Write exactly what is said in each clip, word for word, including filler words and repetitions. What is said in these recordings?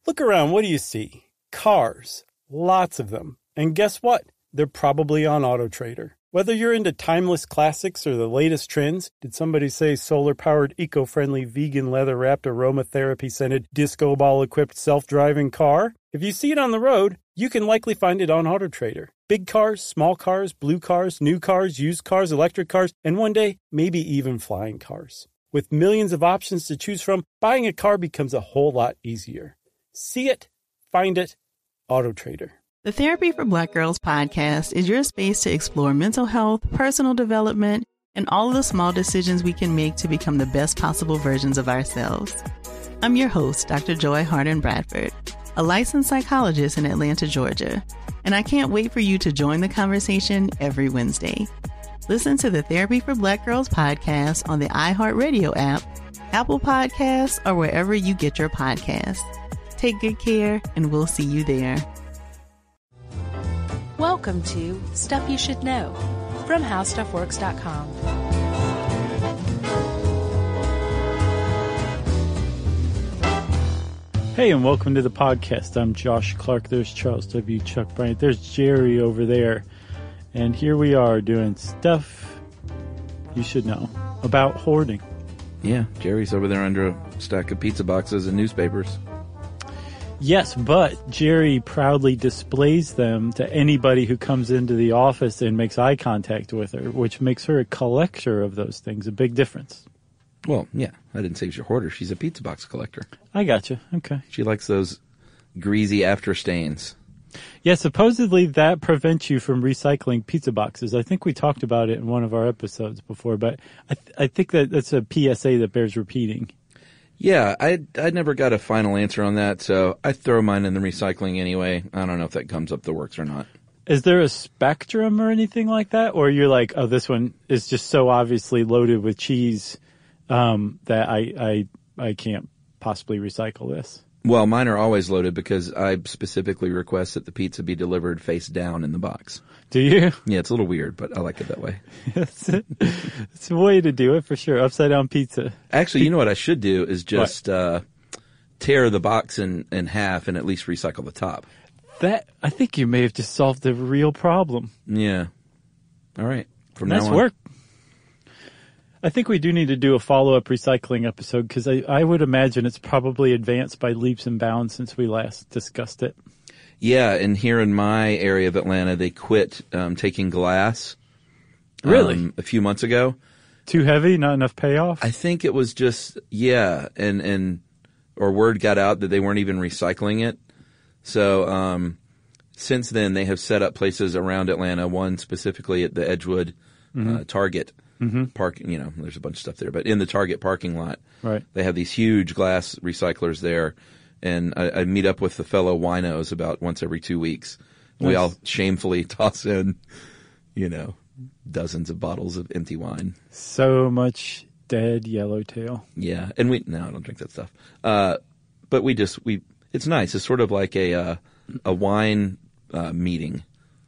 Look around, what do you see? Cars. Lots of them. And guess what? They're probably on AutoTrader. Whether you're into timeless classics or the latest trends, did somebody say solar-powered, eco-friendly, vegan, leather-wrapped, aromatherapy-scented, disco ball-equipped, self-driving car? If you see it on the road, you can likely find it on AutoTrader. Big cars, small cars, blue cars, new cars, used cars, electric cars, and one day, maybe even flying cars. With millions of options to choose from, buying a car becomes a whole lot easier. See it, find it, AutoTrader. The Therapy for Black Girls podcast is your space to explore mental health, personal development, and all of the small decisions we can make to become the best possible versions of ourselves. I'm your host, Doctor Joy Harden Bradford, a licensed psychologist in Atlanta, Georgia, and I can't wait for you to join the conversation every Wednesday. Listen to the Therapy for Black Girls podcast on the iHeartRadio app, Apple Podcasts, or wherever you get your podcasts. Take good care, and we'll see you there. Welcome to Stuff You Should Know from How Stuff Works dot com. Hey, and welcome to the podcast. I'm Josh Clark. There's Charles W. Chuck Bryant. There's Jerry over there. And here we are doing Stuff You Should Know about hoarding. Yeah, Jerry's over there under a stack of pizza boxes and newspapers. Yes, but Jerry proudly displays them to anybody who comes into the office and makes eye contact with her, which makes her a collector of those things. A big difference. Well, yeah, I didn't say she's a hoarder. She's a pizza box collector. I gotcha. Okay. She likes those greasy after stains. Yeah, supposedly that prevents you from recycling pizza boxes. I think we talked about it in one of our episodes before, but I, th- I think that that's a P S A that bears repeating. Yeah, I I never got a final answer on that, so I throw mine in the recycling anyway. I don't know if that comes up the works or not. Is there a spectrum or anything like that? Or you're like, oh, this one is just so obviously loaded with cheese um, that I, I I can't possibly recycle this? Well, mine are always loaded because I specifically request that the pizza be delivered face down in the box. Do you? Yeah, it's a little weird, but I like it that way. It's a, it's a way to do it for sure. Upside down pizza. Actually, you know what I should do is just uh, tear the box in, in half and at least recycle the top. That I think you may have just solved a real problem. Yeah. All right. From nice now on. work. I think we do need to do a follow-up recycling episode because I, I would imagine it's probably advanced by leaps and bounds since we last discussed it. Yeah, and here in my area of Atlanta, they quit um, taking glass. Really? Um, a few months ago. Too heavy? Not enough payoff? I think it was just, yeah, and, and or word got out that they weren't even recycling it. So um, since then, they have set up places around Atlanta, one specifically at the Edgewood mm-hmm. uh, Target. Mm-hmm. Park, you know, there's a bunch of stuff there, but in the Target parking lot, right. They have these huge glass recyclers there, and I, I meet up with the fellow winos about once every two weeks. Nice. We all shamefully toss in, you know, dozens of bottles of empty wine. So much dead yellowtail. Yeah, and we no, I don't drink that stuff. Uh, but we just we it's nice. It's sort of like a uh, a wine uh, meeting.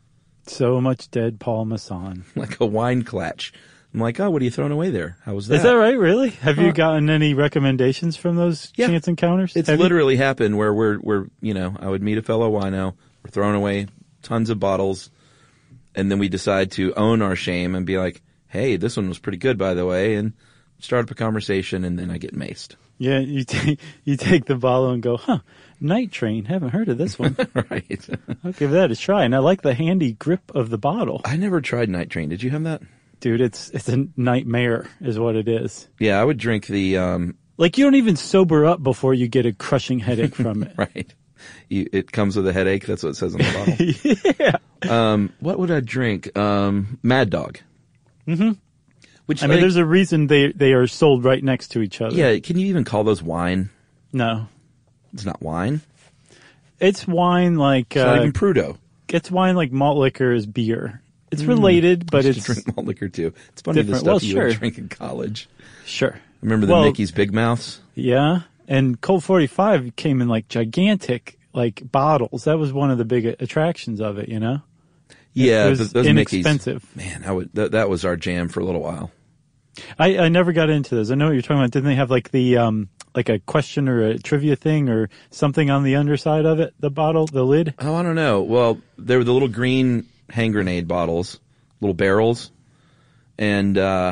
So much dead Paul Masson. Like a wine clatch. I'm like, oh, what are you throwing away there? How was that? Is that right, really? Have uh, you gotten any recommendations from those yeah. chance encounters? It's Have literally you? happened where we're, we're, you know, I would meet a fellow wino, we're throwing away tons of bottles, and then we decide to own our shame and be like, hey, this one was pretty good, by the way, and start up a conversation, and then I get maced. Yeah, you take, you take the bottle and go, huh, Night Train, haven't heard of this one. Right. I'll give that a try, and I like the handy grip of the bottle. I never tried Night Train. Did you have that? Dude, it's it's a nightmare is what it is. Yeah, I would drink the... Um, like, you don't even sober up before you get a crushing headache from it. Right. You, it comes with a headache. That's what it says on the bottle. Yeah. Um, what would I drink? Um, Mad Dog. Mm-hmm. Which, I like, mean, there's a reason they, they are sold right next to each other. Yeah, can you even call those wine? No. It's not wine? It's wine like... It's uh, not even Prudo. It's wine like malt liquor is beer. It's related, mm, but I it's... drink malt liquor, too. It's funny the stuff well, you sure. would drink in college. Sure. Remember the well, Mickey's Big Mouths? Yeah. And Colt forty-five came in like gigantic like bottles. That was one of the big attractions of it, you know? Yeah, it was th- those inexpensive. Mickey's. Man, I would, th- that was our jam for a little while. I, I never got into those. I know what you're talking about. Didn't they have like the um like a question or a trivia thing or something on the underside of it? The bottle, the lid. Oh, I don't know. Well, there were the little green hand grenade bottles, little barrels, and uh,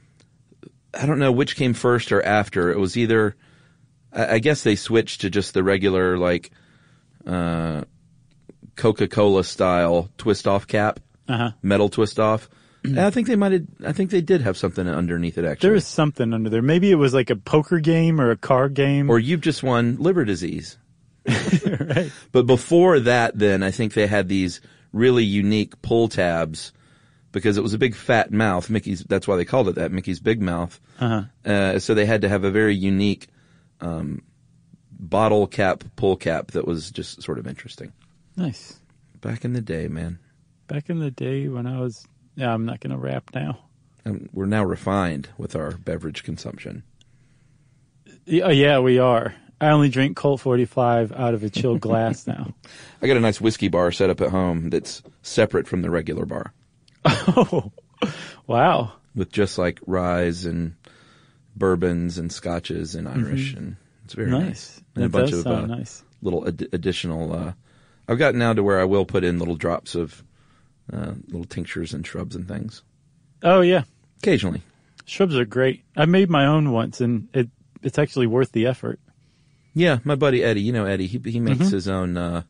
I don't know which came first or after. It was either, I, I guess they switched to just the regular like uh, Coca-Cola style twist off cap, uh-huh. metal twist off. I think they might have, I think they did have something underneath it, actually. There was something under there. Maybe it was like a poker game or a card game. Or you've just won liver disease. Right. But before that, then, I think they had these really unique pull tabs because it was a big fat mouth. Mickey's, that's why they called it that, Mickey's Big Mouth. Uh-huh. Uh, so they had to have a very unique um, bottle cap, pull cap that was just sort of interesting. Nice. Back in the day, man. Back in the day when I was... Yeah, I'm not going to rap now. And we're now refined with our beverage consumption. Yeah, yeah, we are. I only drink Colt forty-five out of a chilled glass now. I got a nice whiskey bar set up at home that's separate from the regular bar. Oh, wow. With just like ryes and bourbons and scotches and Irish. Mm-hmm. And it's very nice. Nice. And that a bunch does of sound uh, nice. little ad- additional... Uh, I've gotten now to where I will put in little drops of uh, little tinctures and shrubs and things. Oh, yeah. Occasionally. Shrubs are great. I made my own once, and it it's actually worth the effort. Yeah, my buddy Eddie, you know Eddie, he he makes mm-hmm. his own. Uh,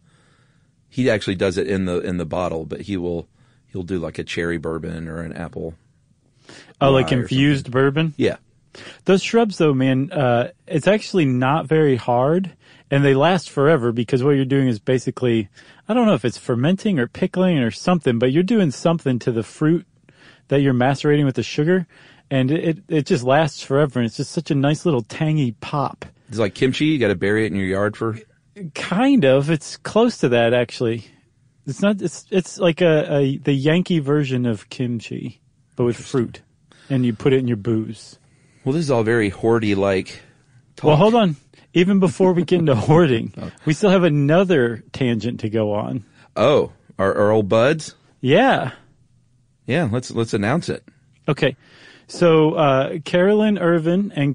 he actually does it in the in the bottle, but he will he'll do like a cherry bourbon or an apple. Oh, like infused bourbon? Yeah. Those shrubs, though, man, uh, it's actually not very hard, and they last forever because what you're doing is basically, I don't know if it's fermenting or pickling or something, but you're doing something to the fruit that you're macerating with the sugar, and it, it, it just lasts forever, and it's just such a nice little tangy pop. It's like kimchi. You got to bury it in your yard for... Kind of. It's close to that, actually. It's not. It's it's like a, a the Yankee version of kimchi, but with fruit, and you put it in your booze. Well, this is all very hoardy-like talk. Well, hold on. Even before we get into hoarding, oh. we still have another tangent to go on. Oh, our, our old buds? Yeah. Yeah, let's let's announce it. Okay. So, uh, Carolyn Irvin and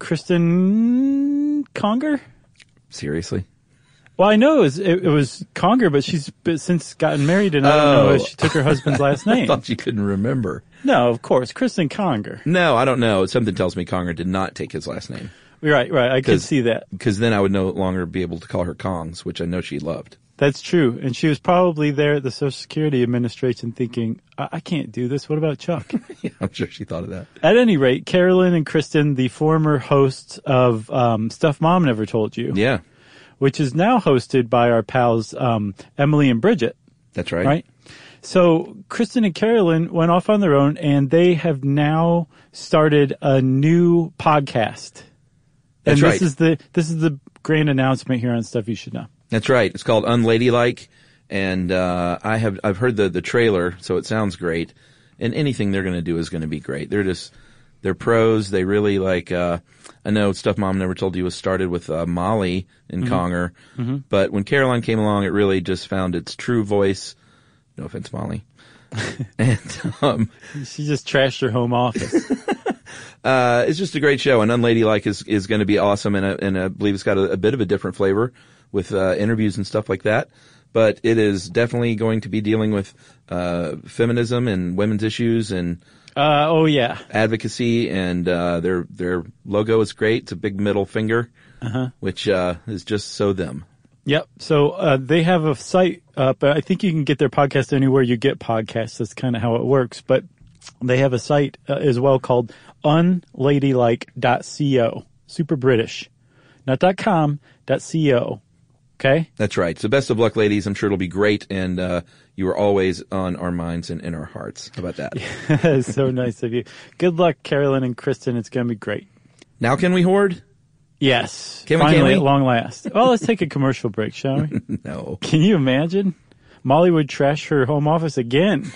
Kristen Conger? Seriously? Well, I know it was, it, it was Conger, but she's since gotten married, and I don't oh. know if she took her husband's last name. I thought you couldn't remember. No, of course. Kristen Conger. No, I don't know. Something tells me Conger did not take his last name. Right, right. I could see that. Because then I would no longer be able to call her Kongs, which I know she loved. That's true. And she was probably there at the Social Security Administration thinking, I, I can't do this. What about Chuck? Yeah, I'm sure she thought of that. At any rate, Carolyn and Kristen, the former hosts of um, Stuff Mom Never Told You. Yeah. Which is now hosted by our pals um, Emily and Bridget. That's right. Right? So Kristen and Carolyn went off on their own, and they have now started a new podcast. That's and right. this is the this is the grand announcement here on Stuff You Should Know. That's right. It's called Unladylike, and uh, I have I've heard the the trailer, so it sounds great. And anything they're going to do is going to be great. They're just they're pros. They really like. Uh, I know Stuff Mom Never Told You was started with uh, Molly and mm-hmm. Conger, mm-hmm. but when Caroline came along, it really just found its true voice. No offense, Molly. and um, she just trashed her home office. uh, it's just a great show, and Unladylike is is going to be awesome, and I, and I believe it's got a, a bit of a different flavor with uh, interviews and stuff like that. But it is definitely going to be dealing with uh, feminism and women's issues and uh, oh yeah, advocacy. And uh, their their logo is great. It's a big middle finger, uh-huh. which uh, is just so them. Yep. So uh, they have a site up. I think you can get their podcast anywhere you get podcasts. That's kind of how it works. But they have a site uh, as well called unladylike dot co. Super British. Not .com, .co. Okay? That's right. So best of luck, ladies. I'm sure it'll be great. And uh, you are always on our minds and in our hearts. How about that? Yeah, so nice of you. Good luck, Carolyn and Kristen. It's going to be great. Now can we hoard? Yes. Can we, finally, can we? At long last. Well, let's take a commercial break, shall we? No. Can you imagine? Molly would trash her home office again.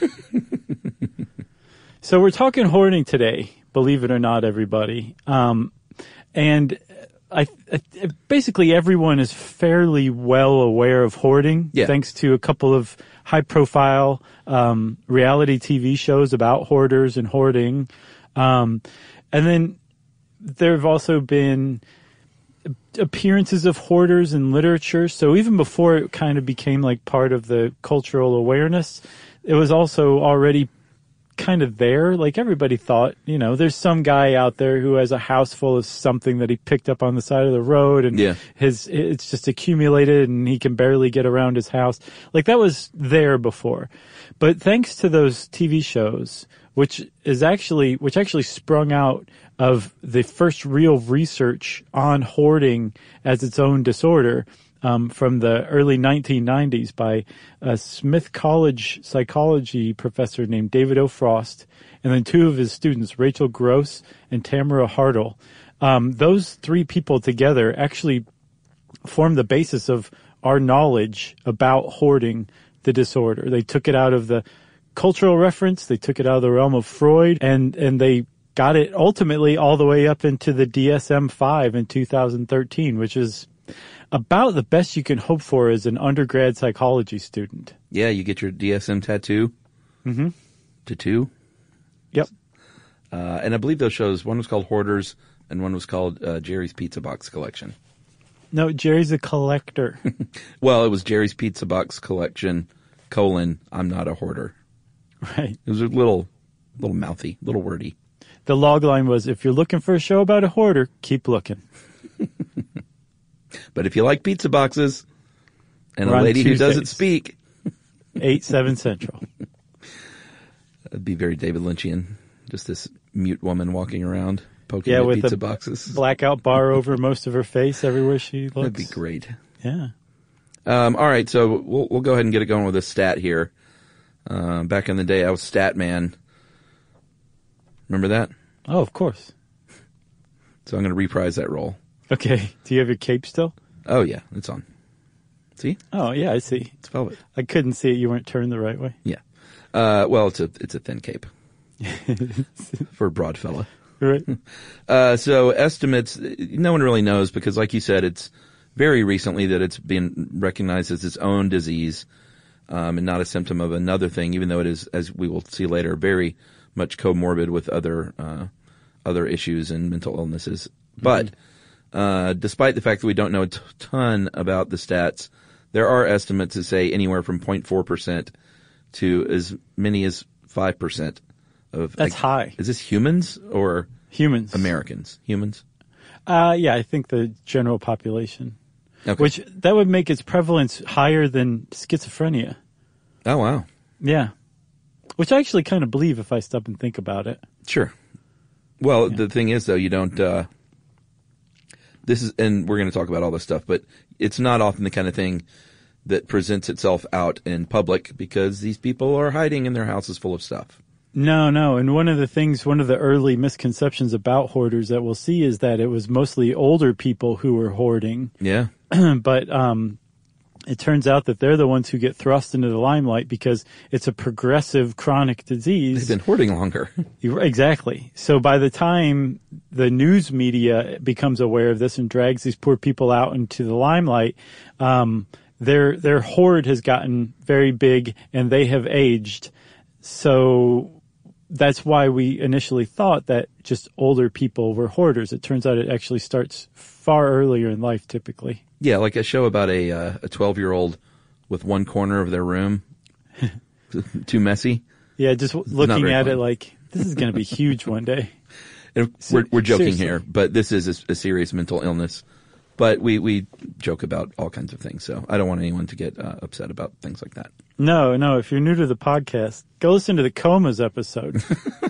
So we're talking hoarding today, believe it or not, everybody. Um, and I, I basically everyone is fairly well aware of hoarding, yeah. thanks to a couple of high-profile um, reality T V shows about hoarders and hoarding. Um, And then there have also been appearances of hoarders in literature. So even before it kind of became like part of the cultural awareness, it was also already kind of there. Like everybody thought, you know, there's some guy out there who has a house full of something that he picked up on the side of the road, and yeah. his it's just accumulated and he can barely get around his house. Like that was there before. But thanks to those T V shows, which is actually which actually sprung out of the first real research on hoarding as its own disorder, Um, from the early nineteen nineties by a Smith College psychology professor named David O. Frost, and then two of his students, Rachel Gross and Tamara Hartle. Um, those three people together actually formed the basis of our knowledge about hoarding the disorder. They took it out of the cultural reference, they took it out of the realm of Freud, and, and they got it ultimately all the way up into the D S M five in two thousand thirteen, which is about the best you can hope for as an undergrad psychology student. Yeah, you get your D S M tattoo. Mm-hmm. Tattoo. Yep. Uh, and I believe those shows, one was called Hoarders and one was called uh, Jerry's Pizza Box Collection. No, Jerry's a collector. Well, it was Jerry's Pizza Box Collection, colon, I'm not a hoarder. Right. It was a little, little mouthy, little wordy. The log line was, if you're looking for a show about a hoarder, keep looking. But if you like pizza boxes and We're a on lady who Tuesdays. doesn't speak, eight, seven Central. that'd be very David Lynchian. Just this mute woman walking around poking Yeah, at with pizza the boxes. blackout bar over most of her face everywhere she looks. That'd be great. Yeah. Um, all right, so we'll we'll go ahead and get it going with a stat here. Uh, back in the day, I was stat man. Remember that? Oh, of course. So I'm going to reprise that role. Okay. Do you have your cape still? Oh yeah, it's on. See? Oh, yeah, I see. It's velvet. I couldn't see it. You weren't turned the right way. Yeah. Uh, well, it's a it's a thin cape for a broad fella. Right. Uh, so estimates, no one really knows because, like you said, it's very recently that it's been recognized as its own disease, um, and not a symptom of another thing, even though it is, as we will see later, very much comorbid with other uh, other issues and mental illnesses. Mm-hmm. But uh, despite the fact that we don't know a t- ton about the stats, there are estimates that say anywhere from zero point four percent to as many as five percent of. That's like, high. Is this humans or Humans. Americans? Humans? Uh, yeah, I think the general population. Okay. Which, that would make its prevalence higher than schizophrenia. Oh, wow. Yeah. Which I actually kind of believe if I stop and think about it. Sure. Well, Yeah. the thing is, though, you don't, uh, this is, and we're going to talk about all this stuff, but it's not often the kind of thing that presents itself out in public because these people are hiding in their houses full of stuff. No, no. And one of the things, one of the early misconceptions about hoarders that we'll see is that it was mostly older people who were hoarding. Yeah. But um, it turns out that they're the ones who get thrust into the limelight because it's a progressive chronic disease. They've been hoarding longer. Exactly. So by the time the news media becomes aware of this and drags these poor people out into the limelight, um, their their hoard has gotten very big and they have aged. So that's why we initially thought that just older people were hoarders. It turns out it actually starts far earlier in life typically. Yeah, like a show about a uh, a twelve-year-old with one corner of their room too messy. Yeah, just w- looking very at fun. it like, this is going to be huge one day. And we're, we're joking Seriously. here, but this is a, a serious mental illness. But we, we joke about all kinds of things, so I don't want anyone to get uh, upset about things like that. No, no, if you're new to the podcast, go listen to the Comas episode.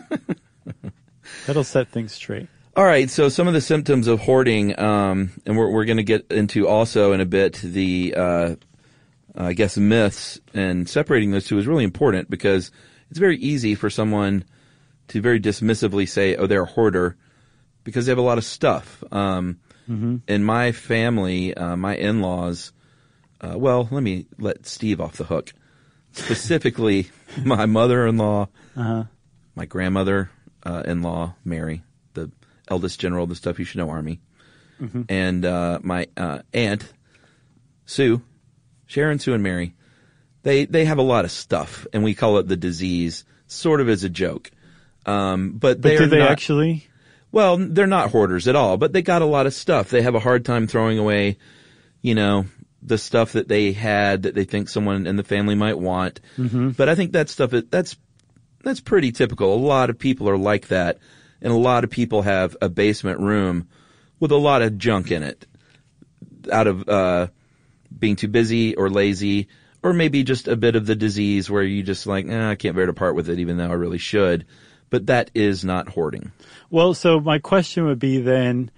That'll set things straight. All right, so some of the symptoms of hoarding, um, and we're, we're going to get into also in a bit the, uh, I guess, myths, and separating those two is really important because it's very easy for someone to very dismissively say, oh, they're a hoarder because they have a lot of stuff. Um, mm-hmm. In my family, uh, my in-laws, uh, well, let me let Steve off the hook. Specifically, my mother-in-law, Uh-huh. my grandmother-in-law, Mary, the eldest general of the Stuff You Should Know Army, mm-hmm. and uh, my uh, aunt, Sue, Sharon, Sue, and Mary, they they have a lot of stuff, and we call it the disease, sort of as a joke. Um, but But they do are they not, actually? Well, they're not hoarders at all, but they got a lot of stuff. They have a hard time throwing away, you know, the stuff that they had that they think someone in the family might want. Mm-hmm. But I think that stuff, that's, that's pretty typical. A lot of people are like that. And a lot of people have a basement room with a lot of junk in it out of, uh, being too busy or lazy, or maybe just a bit of the disease where you just like, eh, I can't bear to part with it even though I really should. But that is not hoarding. Well, so my question would be then,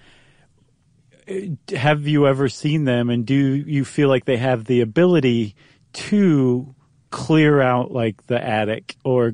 have you ever seen them, and do you feel like they have the ability to clear out like the attic or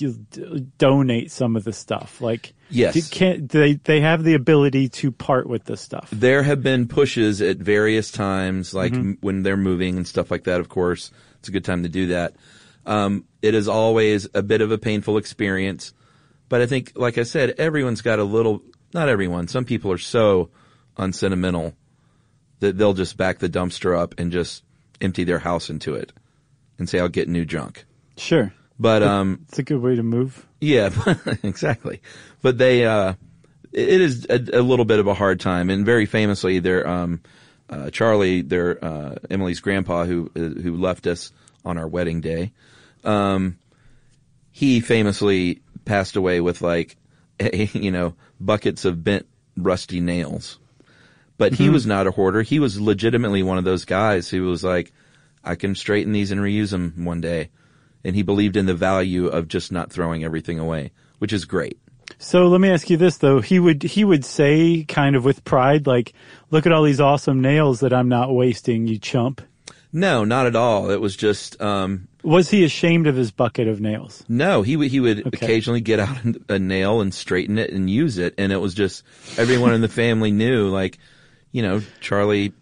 donate some of the stuff? Like, yes, do, can, do they they have the ability to part with the stuff? There have been pushes at various times, like mm-hmm. m- when they're moving and stuff like that. Of course, it's a good time to do that. Um, it is always a bit of a painful experience, but I think, like I said, everyone's got a little. Not everyone. Some people are so unsentimental that they'll just back the dumpster up and just empty their house into it and say, I'll get new junk. Sure. But, um, it's a good way to move. Yeah, exactly. But they, uh, it is a, a little bit of a hard time. And very famously, their, um, uh, Charlie, their, uh, Emily's grandpa who, who left us on our wedding day, um, he famously passed away with like, a, you know, buckets of bent, rusty nails. But he mm-hmm. was not a hoarder. He was legitimately one of those guys who was like, I can straighten these and reuse them one day. And he believed in the value of just not throwing everything away, which is great. So let me ask you this, though. He would he would say kind of with pride, like, look at all these awesome nails that I'm not wasting, you chump. No, not at all. It was just... Um, was he ashamed of his bucket of nails? No, he would he would okay. occasionally get out a nail and straighten it and use it. And it was just, everyone in the family knew, like, you know, Charlie,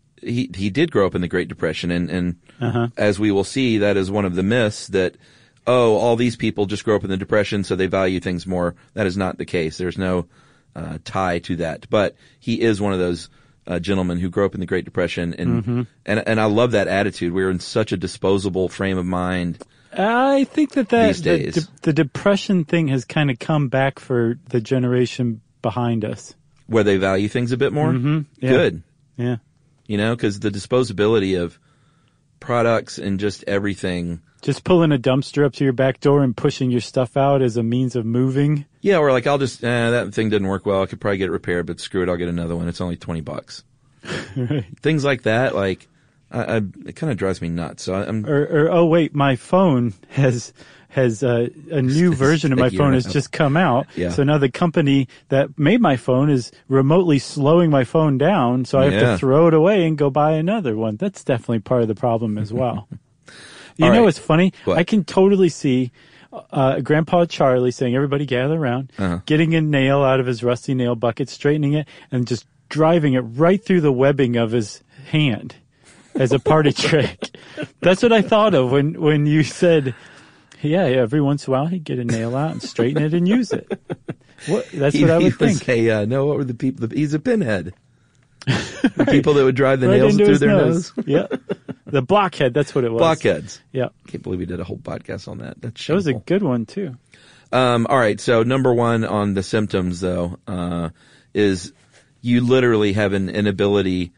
he he did grow up in the Great Depression. And, and uh-huh. as we will see, that is one of the myths that, oh, all these people just grow up in the Depression, so they value things more. That is not the case. There's no uh, tie to that. But he is one of those uh, gentlemen who grew up in the Great Depression. And, mm-hmm. and, and I love that attitude. We're in such a disposable frame of mind. I think that, that these days. The, the Depression thing has kind of come back for the generation behind us. Where they value things a bit more? Mm-hmm. Yeah. Good. Yeah. You know, because the disposability of products and just everything. Just pulling a dumpster up to your back door and pushing your stuff out as a means of moving. Yeah, or like, I'll just, eh, that thing didn't work well. I could probably get it repaired, but screw it, I'll get another one. It's only twenty bucks. Right. Things like that, like, I, I, it kind of drives me nuts. So I'm. Or, or, oh wait, my phone has has uh, a new version of my phone has just come out. Yeah. So now the company that made my phone is remotely slowing my phone down, so I have yeah. to throw it away and go buy another one. That's definitely part of the problem as well. You All know right. what's funny? What? I can totally see uh, Grandpa Charlie saying, everybody gather around, uh-huh. getting a nail out of his rusty nail bucket, straightening it, and just driving it right through the webbing of his hand as a party trick. That's what I thought of when, when you said, yeah, every once in a while he'd get a nail out and straighten it and use it. What, that's he, what I would he think. Was a, uh, no, what were the people? The, he's a pinhead. The right. people that would drive the right nails through their nose. nose. Yeah. The blockhead, that's what it was. Blockheads. Yeah. Can't believe we did a whole podcast on that. That's That was a shameful. good one, too. Um, all right. So number one on the symptoms, though, uh, is you literally have an inability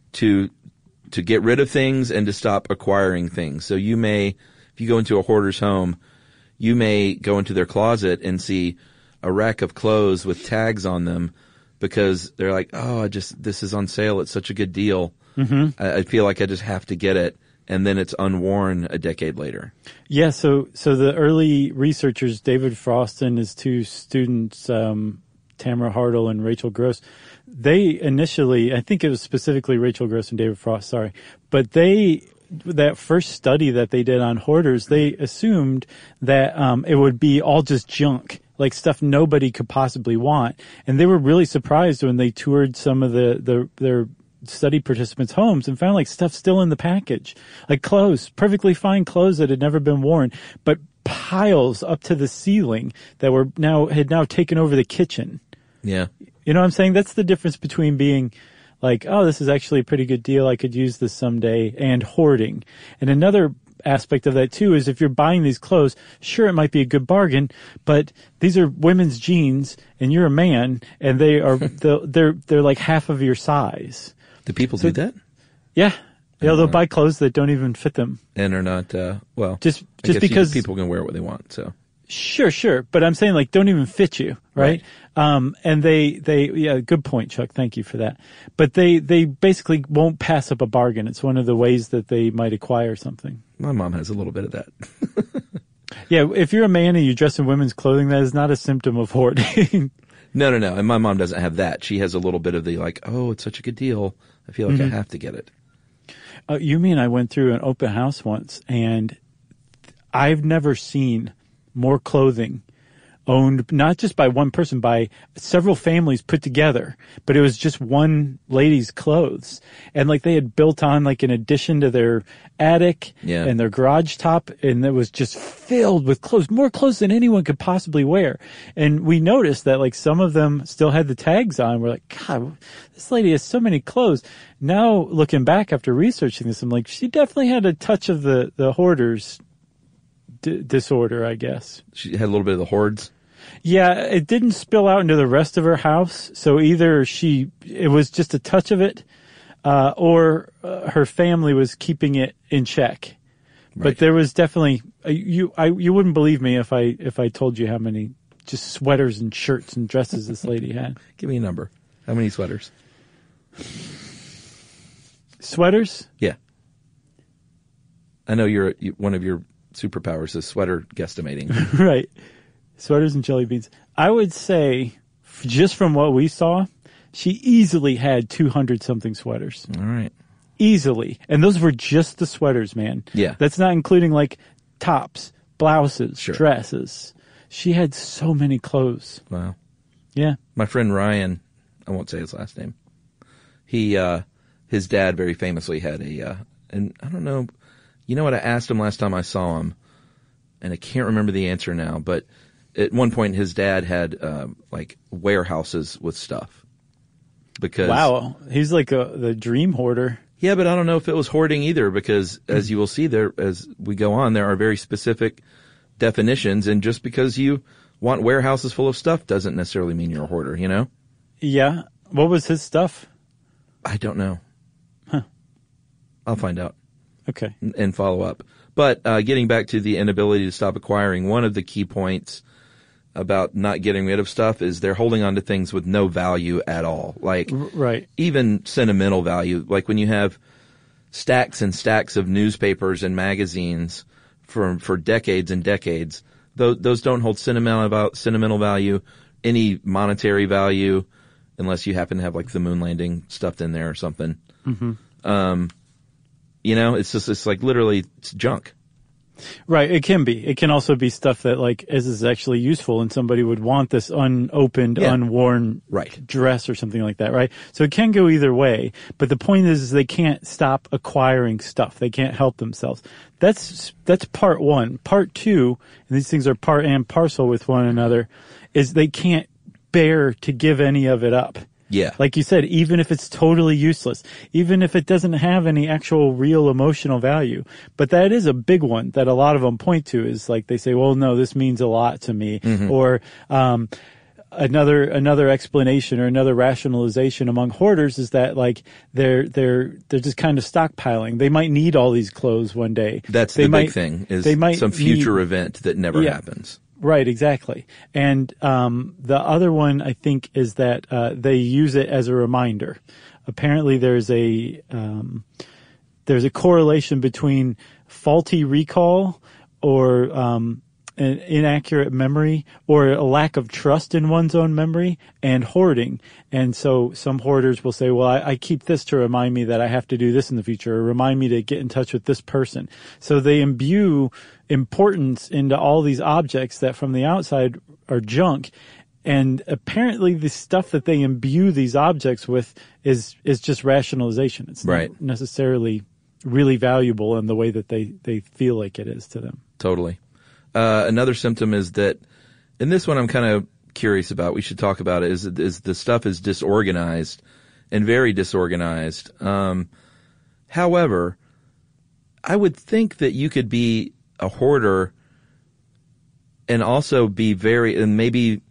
to to get rid of things and to stop acquiring things. So you may, if you go into a hoarder's home, you may go into their closet and see a rack of clothes with tags on them because they're like, oh, I just, this is on sale. It's such a good deal. Mm-hmm. I, I feel like I just have to get it. And then it's unworn a decade later. Yeah. So, so the early researchers, David Frost and his two students, um, Tamara Hartle and Rachel Gross, they initially, I think it was specifically Rachel Gross and David Frost, sorry, but they, that first study that they did on hoarders, they assumed that um, it would be all just junk, like stuff nobody could possibly want. And they were really surprised when they toured some of the, the their study participants' homes and found like stuff still in the package, like clothes, perfectly fine clothes that had never been worn, but piles up to the ceiling that were now had now taken over the kitchen. Yeah. You know what I'm saying? That's the difference between being like, oh, this is actually a pretty good deal, I could use this someday, and hoarding. And another aspect of that too is if you're buying these clothes, sure, it might be a good bargain, but these are women's jeans and you're a man and they are, they're, they're like half of your size. Do people So- do that? Yeah. Yeah, they'll buy clothes that don't even fit them. And are not, uh, well, Just, I just guess you- because people can wear what they want, so. Sure, sure. But I'm saying like don't even fit you, right? Um, and they, they, yeah, good point, Chuck. Thank you for that. But they, they basically won't pass up a bargain. It's one of the ways that they might acquire something. My mom has a little bit of that. Yeah, if you're a man and you dress in women's clothing, that is not a symptom of hoarding. No, no, no. And my mom doesn't have that. She has a little bit of the like, oh, it's such a good deal. I feel like Mm-hmm. I have to get it. Uh, you mean I went through an open house once and I've never seen more clothing owned not just by one person, by several families put together, but it was just one lady's clothes. And like they had built on like an addition to their attic Yeah. and their garage top, and it was just filled with clothes, more clothes than anyone could possibly wear. And we noticed that like some of them still had the tags on. We're like, God, this lady has so many clothes. Now looking back after researching this, I'm like, she definitely had a touch of the, the hoarder's d- disorder, I guess. She had a little bit of the hordes. Yeah, it didn't spill out into the rest of her house. So either she, it was just a touch of it, uh, or uh, her family was keeping it in check. But Right. there was definitely, uh, you, I, you wouldn't believe me if I, if I told you how many just sweaters and shirts and dresses this lady had. Give me a number. How many sweaters? Sweaters? Yeah. I know you're you, one of your superpowers is sweater guesstimating. Right. Sweaters and jelly beans. I would say, f- just from what we saw, she easily had two hundred something sweaters. All right. Easily. And those were just the sweaters, man. Yeah. That's not including like tops, blouses, Sure. dresses. She had so many clothes. Wow. Yeah. My friend Ryan, I won't say his last name. He, uh, his dad very famously had a, uh, and I don't know, you know what? I asked him last time I saw him, and I can't remember the answer now, but at one point his dad had, um, like warehouses with stuff. Because, Wow. He's like a, the dream hoarder. yeah, but I don't know if it was hoarding either, because as you will see there, as we go on, there are very specific definitions, and just because you want warehouses full of stuff doesn't necessarily mean you're a hoarder, you know? Yeah. What was his stuff? I don't know. Huh. I'll find out Okay. and follow up. But uh, getting back to the inability to stop acquiring, one of the key points about not getting rid of stuff is they're holding on to things with no value at all. Like, R- right. even sentimental value. Like when you have stacks and stacks of newspapers and magazines for for decades and decades, those, those don't hold sentimental about sentimental value, any monetary value, unless you happen to have like the moon landing stuffed in there or something. Mm-hmm. Um, you know, it's just it's like literally it's junk. Right. It can be. It can also be stuff that like is, is actually useful and somebody would want this unopened, Yeah. unworn Right. dress or something like that, right? So it can go either way. But the point is, is they can't stop acquiring stuff. They can't help themselves. That's, that's part one. Part two, and these things are part and parcel with one another, is they can't bear to give any of it up. Yeah. Like you said, even if it's totally useless, even if it doesn't have any actual real emotional value. But that is a big one that a lot of them point to is like they say, well, no, this means a lot to me. Mm-hmm. Or, um, another, another explanation or another rationalization among hoarders is that like they're, they're, they're just kind of stockpiling. They might need all these clothes one day. That's they the might, big thing is they might some future need- event that never Yeah. happens. Right, exactly. And um, the other one, I think, is that uh, they use it as a reminder. Apparently, there's a um, there's a correlation between faulty recall or um, an inaccurate memory or a lack of trust in one's own memory and hoarding. And so some hoarders will say, well, I, I keep this to remind me that I have to do this in the future or remind me to get in touch with this person. So they imbue importance into all these objects that from the outside are junk. And apparently the stuff that they imbue these objects with is, is just rationalization. It's Right. not necessarily really valuable in the way that they, they feel like it is to them. Totally. Uh, another symptom is that, and this one I'm kind of curious about, we should talk about it, is, is the stuff is disorganized and very disorganized. Um, however, I would think that you could be a hoarder and also be very, and maybe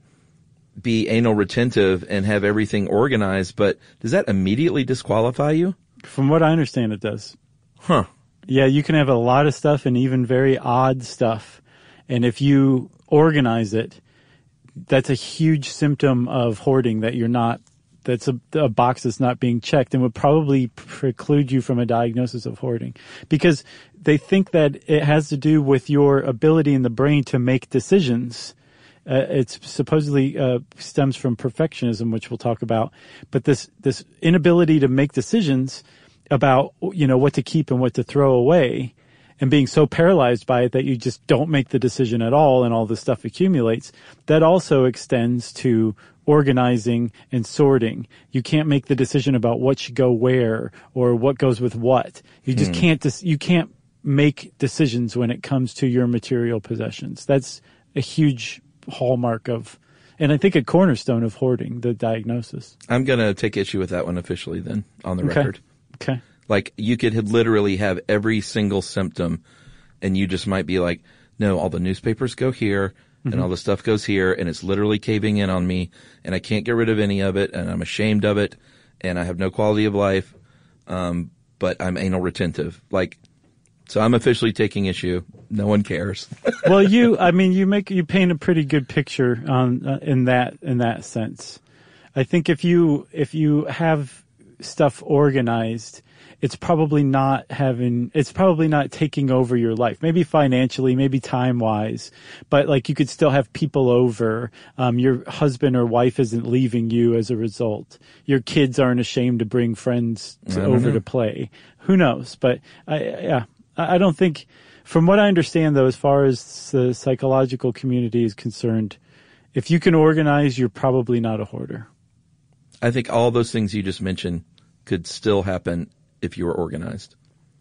be anal retentive and have everything organized, but does that immediately disqualify you? From what I understand, it does. Huh. Yeah, you can have a lot of stuff and even very odd stuff. And if you organize it, that's a huge symptom of hoarding that you're not, that's a, a box that's not being checked and would probably preclude you from a diagnosis of hoarding. Because they think that it has to do with your ability in the brain to make decisions. Uh, it's supposedly uh, stems from perfectionism, which we'll talk about. But this this inability to make decisions about, you know, what to keep and what to throw away, and being so paralyzed by it that you just don't make the decision at all, and all this stuff accumulates. That also extends to organizing and sorting. You can't make the decision about what should go where or what goes with what. You just hmm. can't. Dis- you can't make decisions when it comes to your material possessions. That's a huge hallmark of, and I think a cornerstone of hoarding, the diagnosis. I'm going to take issue with that one officially then, on the okay. record. Okay. Like, you could literally have every single symptom, and you just might be like, no, all the newspapers go here, mm-hmm. and all the stuff goes here, and it's literally caving in on me, and I can't get rid of any of it, and I'm ashamed of it, and I have no quality of life, um, but I'm anal retentive. Like, so I'm officially taking issue. No one cares. Well, you, I mean, you make, you paint a pretty good picture on, uh, in that, in that sense. I think if you, if you have stuff organized, it's probably not having, it's probably not taking over your life. Maybe financially, maybe time-wise, but like you could still have people over. Um, your husband or wife isn't leaving you as a result. Your kids aren't ashamed to bring friends to, over know. to play. Who knows? But I, yeah, I don't think, from what I understand though, as far as the psychological community is concerned, if you can organize, you're probably not a hoarder. I think all those things you just mentioned could still happen if you were organized.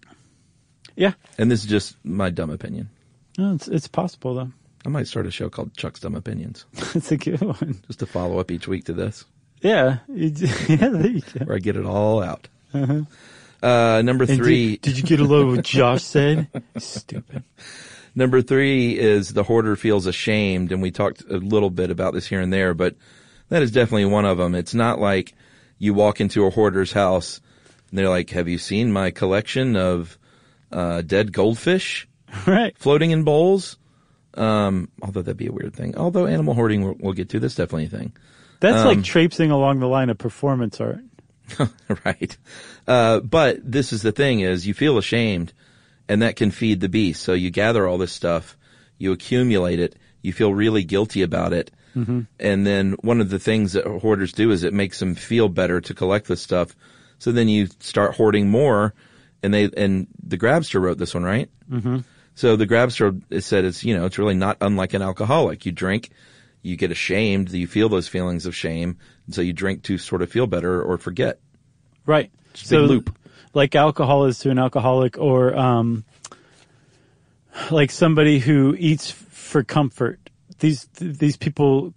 Yeah. And this is just my dumb opinion. No, it's it's possible though. I might start a show called Chuck's Dumb Opinions. That's a good one. Just to follow up each week to this. Yeah. yeah, there you go. Where I get it all out. Uh-huh. Uh, number And three. Did, did you get a load of what Josh said? Stupid. Number three is the hoarder feels ashamed, and we talked a little bit about this here and there, but that is definitely one of them. It's not like you walk into a hoarder's house and they're like, have you seen my collection of uh, dead goldfish right. floating in bowls? Um, although that'd be a weird thing. Although animal hoarding we'll, we'll get to, that's definitely a thing. That's um, like traipsing along the line of performance art. Right. Uh, but this is the thing is you feel ashamed, and that can feed the beast. So you gather all this stuff, you accumulate it, you feel really guilty about it. Mm-hmm. And then one of the things that hoarders do is it makes them feel better to collect this stuff. So then you start hoarding more, and they, and the Grabster wrote this one, right? Mm-hmm. So the Grabster said it's, you know, it's really not unlike an alcoholic. You drink, you get ashamed, you feel those feelings of shame, and so you drink to sort of feel better or forget. Right. It's a so, big loop. Like alcohol is to an alcoholic, or um, like somebody who eats for comfort. These these people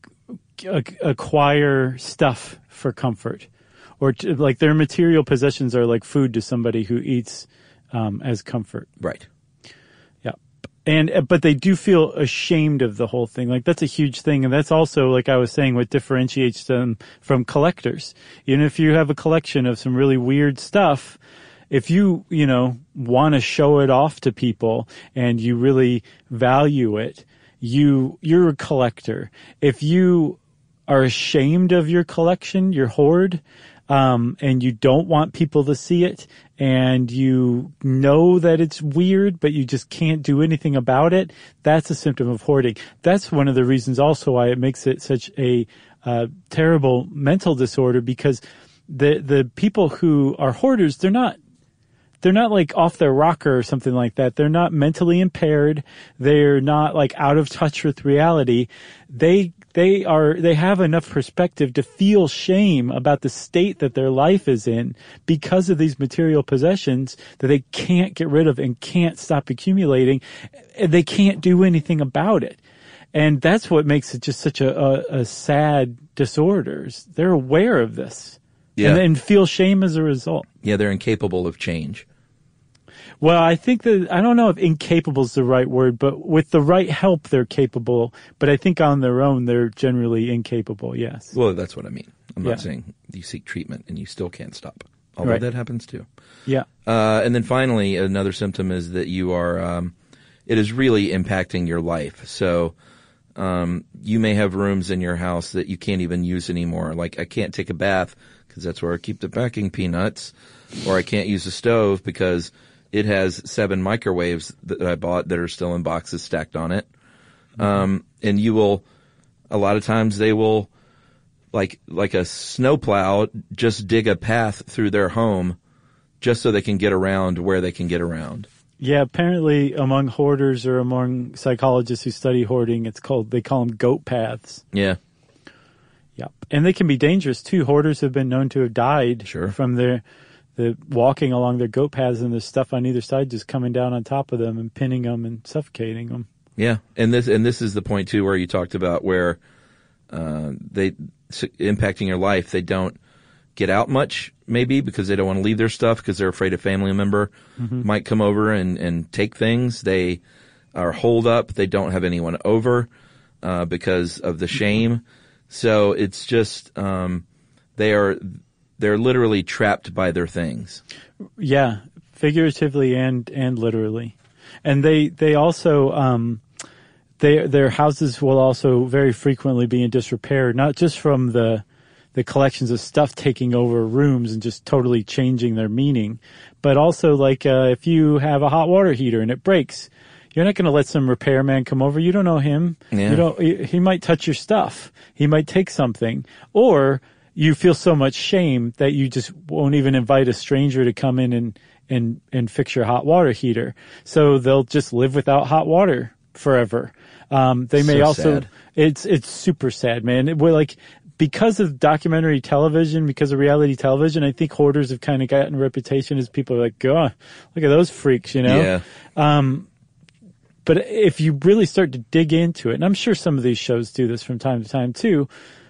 acquire stuff for comfort, or to, like their material possessions are like food to somebody who eats um, as comfort. Right. Yeah. And but they do feel ashamed of the whole thing. Like that's a huge thing, and that's also, like I was saying, what differentiates them from collectors. Even if you have a collection of some really weird stuff, if you, you know, want to show it off to people and you really value it, you, you're a collector. If you are ashamed of your collection, your hoard, um, and you don't want people to see it, and you know that it's weird, but you just can't do anything about it, that's a symptom of hoarding. That's one of the reasons also why it makes it such a uh, terrible mental disorder, because the the people who are hoarders, they're not They're not like off their rocker or something like that. They're not mentally impaired. They're not like out of touch with reality. They, they are, they have enough perspective to feel shame about the state that their life is in because of these material possessions that they can't get rid of and can't stop accumulating. They can't do anything about it. And that's what makes it just such a, a, a sad disorder. They're aware of this. Yeah. And, and feel shame as a result. Yeah, they're incapable of change. Well, I think that, I don't know if incapable is the right word, but with the right help, they're capable. But I think on their own, they're generally incapable, yes. Well, that's what I mean. I'm Yeah. not saying you seek treatment and you still can't stop. Although Right. that happens too. Yeah. Uh, and then finally, another symptom is that you are, um, it is really impacting your life. So, um, you may have rooms in your house that you can't even use anymore. Like, I can't take a bath because that's where I keep the packing peanuts. Or I can't use a stove because it has seven microwaves that I bought that are still in boxes stacked on it. Mm-hmm. Um, and you will, a lot of times they will, like, like a snowplow, just dig a path through their home just so they can get around where they can get around. Yeah, apparently among hoarders or among psychologists who study hoarding, it's called, they call them goat paths. Yeah. Yep. And they can be dangerous too. Hoarders have been known to have died Sure. from their, the walking along their goat paths and there's stuff on either side just coming down on top of them and pinning them and suffocating them. Yeah. And this, and this is the point too where you talked about where, uh, they, impacting your life, they don't get out much, maybe because they don't want to leave their stuff because they're afraid a family member mm-hmm. might come over and, and take things. They are holed up. They don't have anyone over uh, because of the shame. So it's just um, they are they're literally trapped by their things. Yeah, figuratively and and literally, and they they also. Um, They, their houses will also very frequently be in disrepair, not just from the the collections of stuff taking over rooms and just totally changing their meaning, but also like uh, if you have a hot water heater and it breaks, you're not going to let some repairman come over. You don't know him. Yeah. You don't. He might touch your stuff. He might take something, or you feel so much shame that you just won't even invite a stranger to come in and and and fix your hot water heater. So they'll just live without hot water forever. Um, they may so also, sad. it's, it's super sad, man. It, we're like, because of documentary television, because of reality television, I think hoarders have kind of gotten a reputation as people are like, God, look at those freaks, you know? Yeah. Um, but if you really start to dig into it, and I'm sure some of these shows do this from time to time too,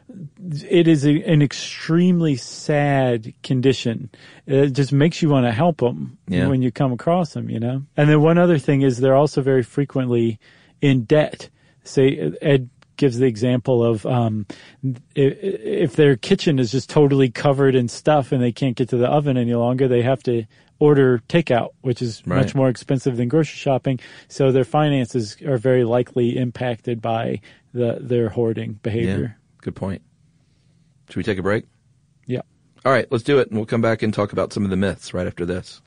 it is a, an extremely sad condition. It just makes you want to help them yeah. when you come across them, you know? And then one other thing is they're also very frequently in debt. Say, Ed gives the example of um, if, if their kitchen is just totally covered in stuff and they can't get to the oven any longer, they have to order takeout, which is right. much more expensive than grocery shopping. So their finances are very likely impacted by the their hoarding behavior. Yeah. Good point. Should we take a break? Yeah. All right, let's do it, and we'll come back and talk about some of the myths right after this.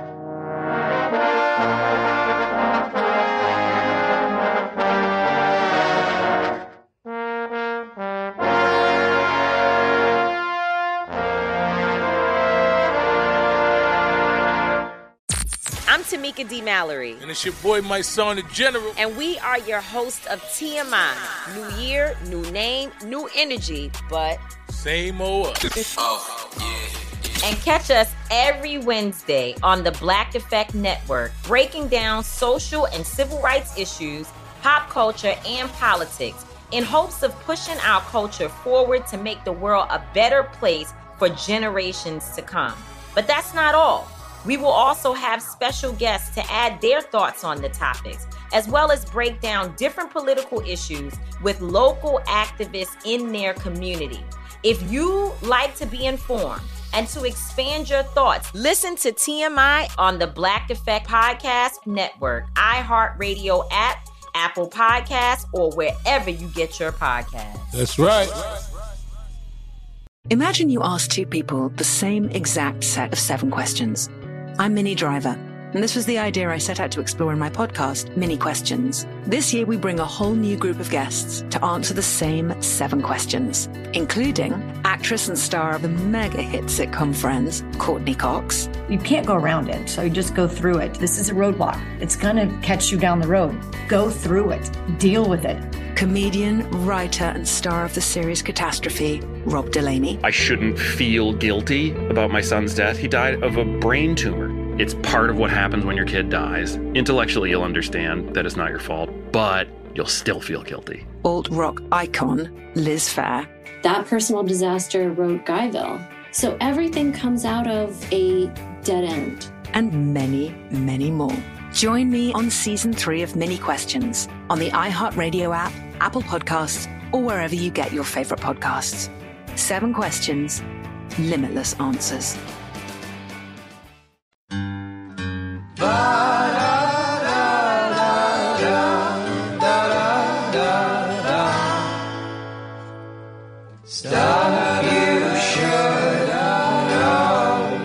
Tamika D. Mallory. And it's your boy, my son, the General. And we are your hosts of T M I. New year, new name, new energy, but same old us. Oh, yeah. And catch us every Wednesday on the Black Effect Network, breaking down social and civil rights issues, pop culture, and politics in hopes of pushing our culture forward to make the world a better place for generations to come. But that's not all. We will also have special guests to add their thoughts on the topics, as well as break down different political issues with local activists in their community. If you like to be informed and to expand your thoughts, listen to T M I on the Black Effect Podcast Network, iHeartRadio app, Apple Podcasts, or wherever you get your podcasts. That's right. Imagine you ask two people the same exact set of seven questions. I'm Minnie Driver, and this was the idea I set out to explore in my podcast, Minnie Questions. This year, we bring a whole new group of guests to answer the same seven questions, including actress and star of the mega-hit sitcom Friends, Courtney Cox. You can't go around it, so you just go through it. This is a roadblock. It's going to catch you down the road. Go through it. Deal with it. Comedian, writer, and star of the series Catastrophe, Rob Delaney. I shouldn't feel guilty about my son's death. He died of a brain tumor. It's part of what happens when your kid dies. Intellectually, you'll understand that it's not your fault, but you'll still feel guilty. Alt-rock icon, Liz Phair. That personal disaster wrote Guyville. So everything comes out of a dead end. and many, many more. Join me on season three of Mini Questions on the iHeartRadio app, Apple Podcasts, or wherever you get your favorite podcasts. Seven questions, limitless answers. Stuff you should know.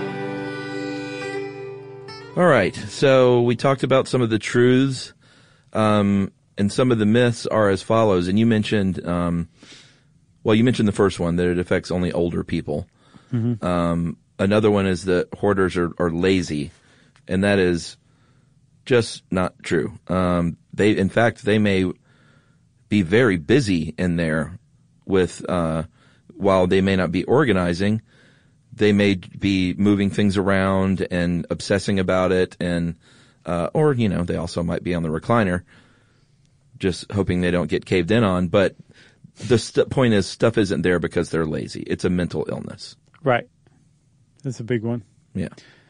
All right, so we talked about some of the truths, um, and some of the myths are as follows. And you mentioned, um, well, you mentioned the first one, that it affects only older people. Mm-hmm. Um, another one is that hoarders are, are lazy, and that is just not true. Um, they, in fact, they may be very busy in there with, uh, while they may not be organizing, they may be moving things around and obsessing about it, and uh, or you know, they also might be on the recliner, just hoping they don't get caved in on. But the st- point is, stuff isn't there because they're lazy. It's a mental illness. Right. That's a big one. Yeah.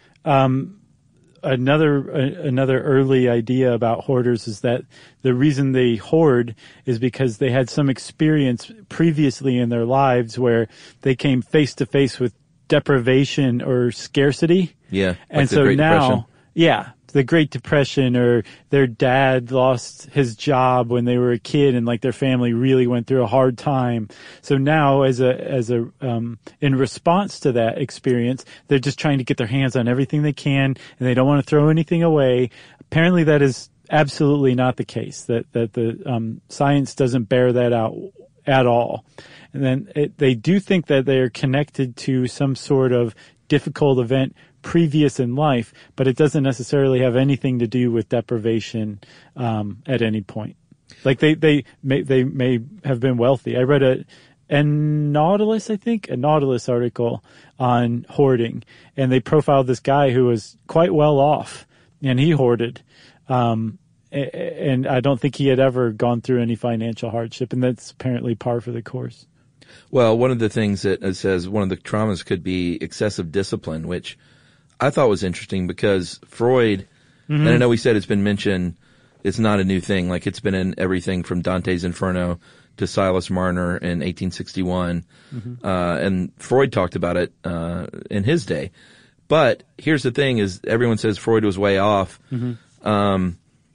Um, another uh, another early idea about hoarders is that the reason they hoard is because they had some experience previously in their lives where they came face to face with deprivation or scarcity. Yeah. Like and the so Great now, Depression. yeah, the Great Depression, or their dad lost his job when they were a kid, and like their family really went through a hard time. So now, as a as a um, in response to that experience, they're just trying to get their hands on everything they can, and they don't want to throw anything away. Apparently, that is absolutely not the case. That that the um, science doesn't bear that out at all. And then it, they do think that they are connected to some sort of difficult event previous in life, but it doesn't necessarily have anything to do with deprivation um, at any point. Like they they may they may have been wealthy. I read a, a Nautilus, I think, a Nautilus article on hoarding, and they profiled this guy who was quite well off, and he hoarded. Um, and I don't think he had ever gone through any financial hardship, and that's apparently par for the course. Well, one of the things that it says, one of the traumas could be excessive discipline, which I thought was interesting because Freud, mm-hmm. and I know we said it's been mentioned, it's not a new thing. Like it's been in everything from Dante's Inferno to Silas Marner in eighteen sixty-one. Mm-hmm. Uh, and Freud talked about it, uh, in his day. But here's the thing is everyone says Freud was way off. Mm-hmm. Um,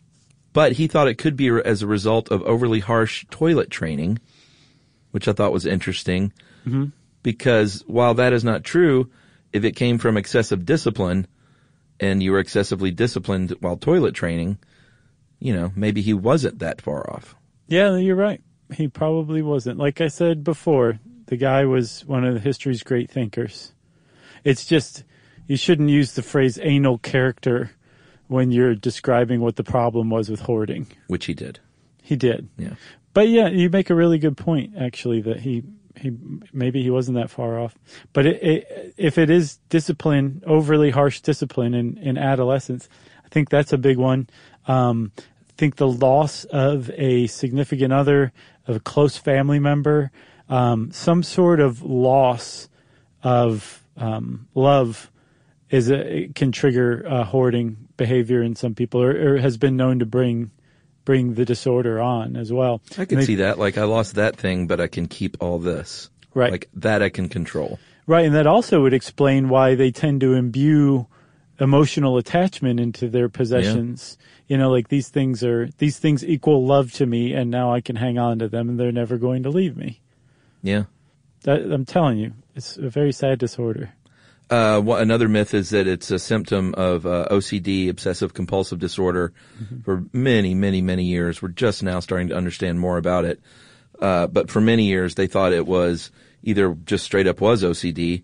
but he thought it could be as a result of overly harsh toilet training, which I thought was interesting, mm-hmm. because while that is not true, if it came from excessive discipline and you were excessively disciplined while toilet training, you know, maybe he wasn't that far off. Yeah, you're right. He probably wasn't. Like I said before, the guy was one of history's great thinkers. It's just, you shouldn't use the phrase anal character when you're describing what the problem was with hoarding. Which he did. He did. Yeah. But yeah, you make a really good point, actually, that he, he maybe he wasn't that far off. But it, it, if it is discipline, overly harsh discipline in, in adolescence, I think that's a big one. Um, I think the loss of a significant other, of a close family member, um, some sort of loss of um, love is a, it can trigger uh, hoarding behavior in some people, or, or has been known to bring bring the disorder on as well. I can they, see that. Like I lost that thing, but I can keep all this. Right. Like that I can control. Right, and that also would explain why they tend to imbue emotional attachment into their possessions. Yeah. You know, like these things are, these things equal love to me, and now I can hang on to them and they're never going to leave me. Yeah. That, I'm telling you, it's a very sad disorder. Uh, what, another myth is that it's a symptom of uh, O C D, obsessive compulsive disorder. Mm-hmm. For many, many, many years. We're just now starting to understand more about it. Uh, but for many years, they thought it was either just straight up was O C D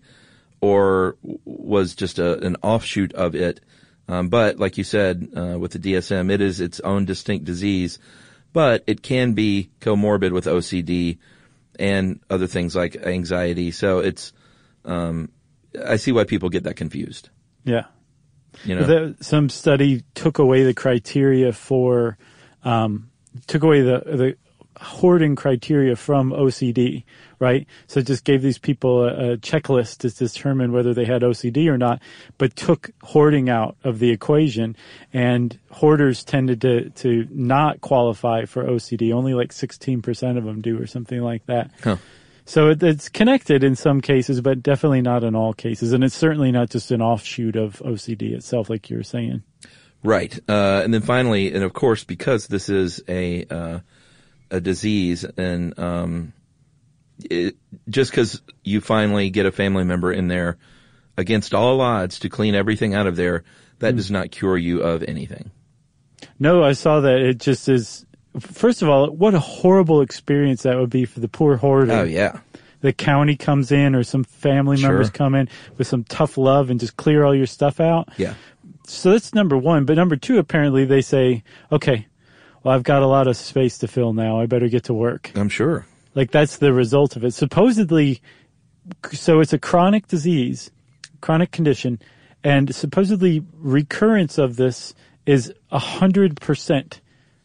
or was just a, an offshoot of it. Um, but like you said, uh, with the D S M, it is its own distinct disease, but it can be comorbid with O C D and other things like anxiety. So it's, um, I see why people get that confused. Yeah. You know, the, some study took away the criteria for, um, took away the, the hoarding criteria from O C D, right? So it just gave these people a, a checklist to determine whether they had O C D or not, but took hoarding out of the equation. And hoarders tended to, to not qualify for O C D. Only like sixteen percent of them do or something like that. Huh. So it, it's connected in some cases, but definitely not in all cases. And it's certainly not just an offshoot of O C D itself, like you were saying. Right. Uh, and then finally, and of course, because this is a, uh, a disease, and um, it, just because you finally get a family member in there against all odds to clean everything out of there, that mm. does not cure you of anything. No, I saw that. It just is. First of all, what a horrible experience that would be for the poor hoarder. Oh, yeah. The county comes in or some family Sure. members come in with some tough love and just clear all your stuff out. Yeah. So that's number one. But number two, apparently they say, okay, well, I've got a lot of space to fill now. I better get to work. I'm sure. Like, that's the result of it. Supposedly, so it's a chronic disease, chronic condition, and supposedly recurrence of this is one hundred percent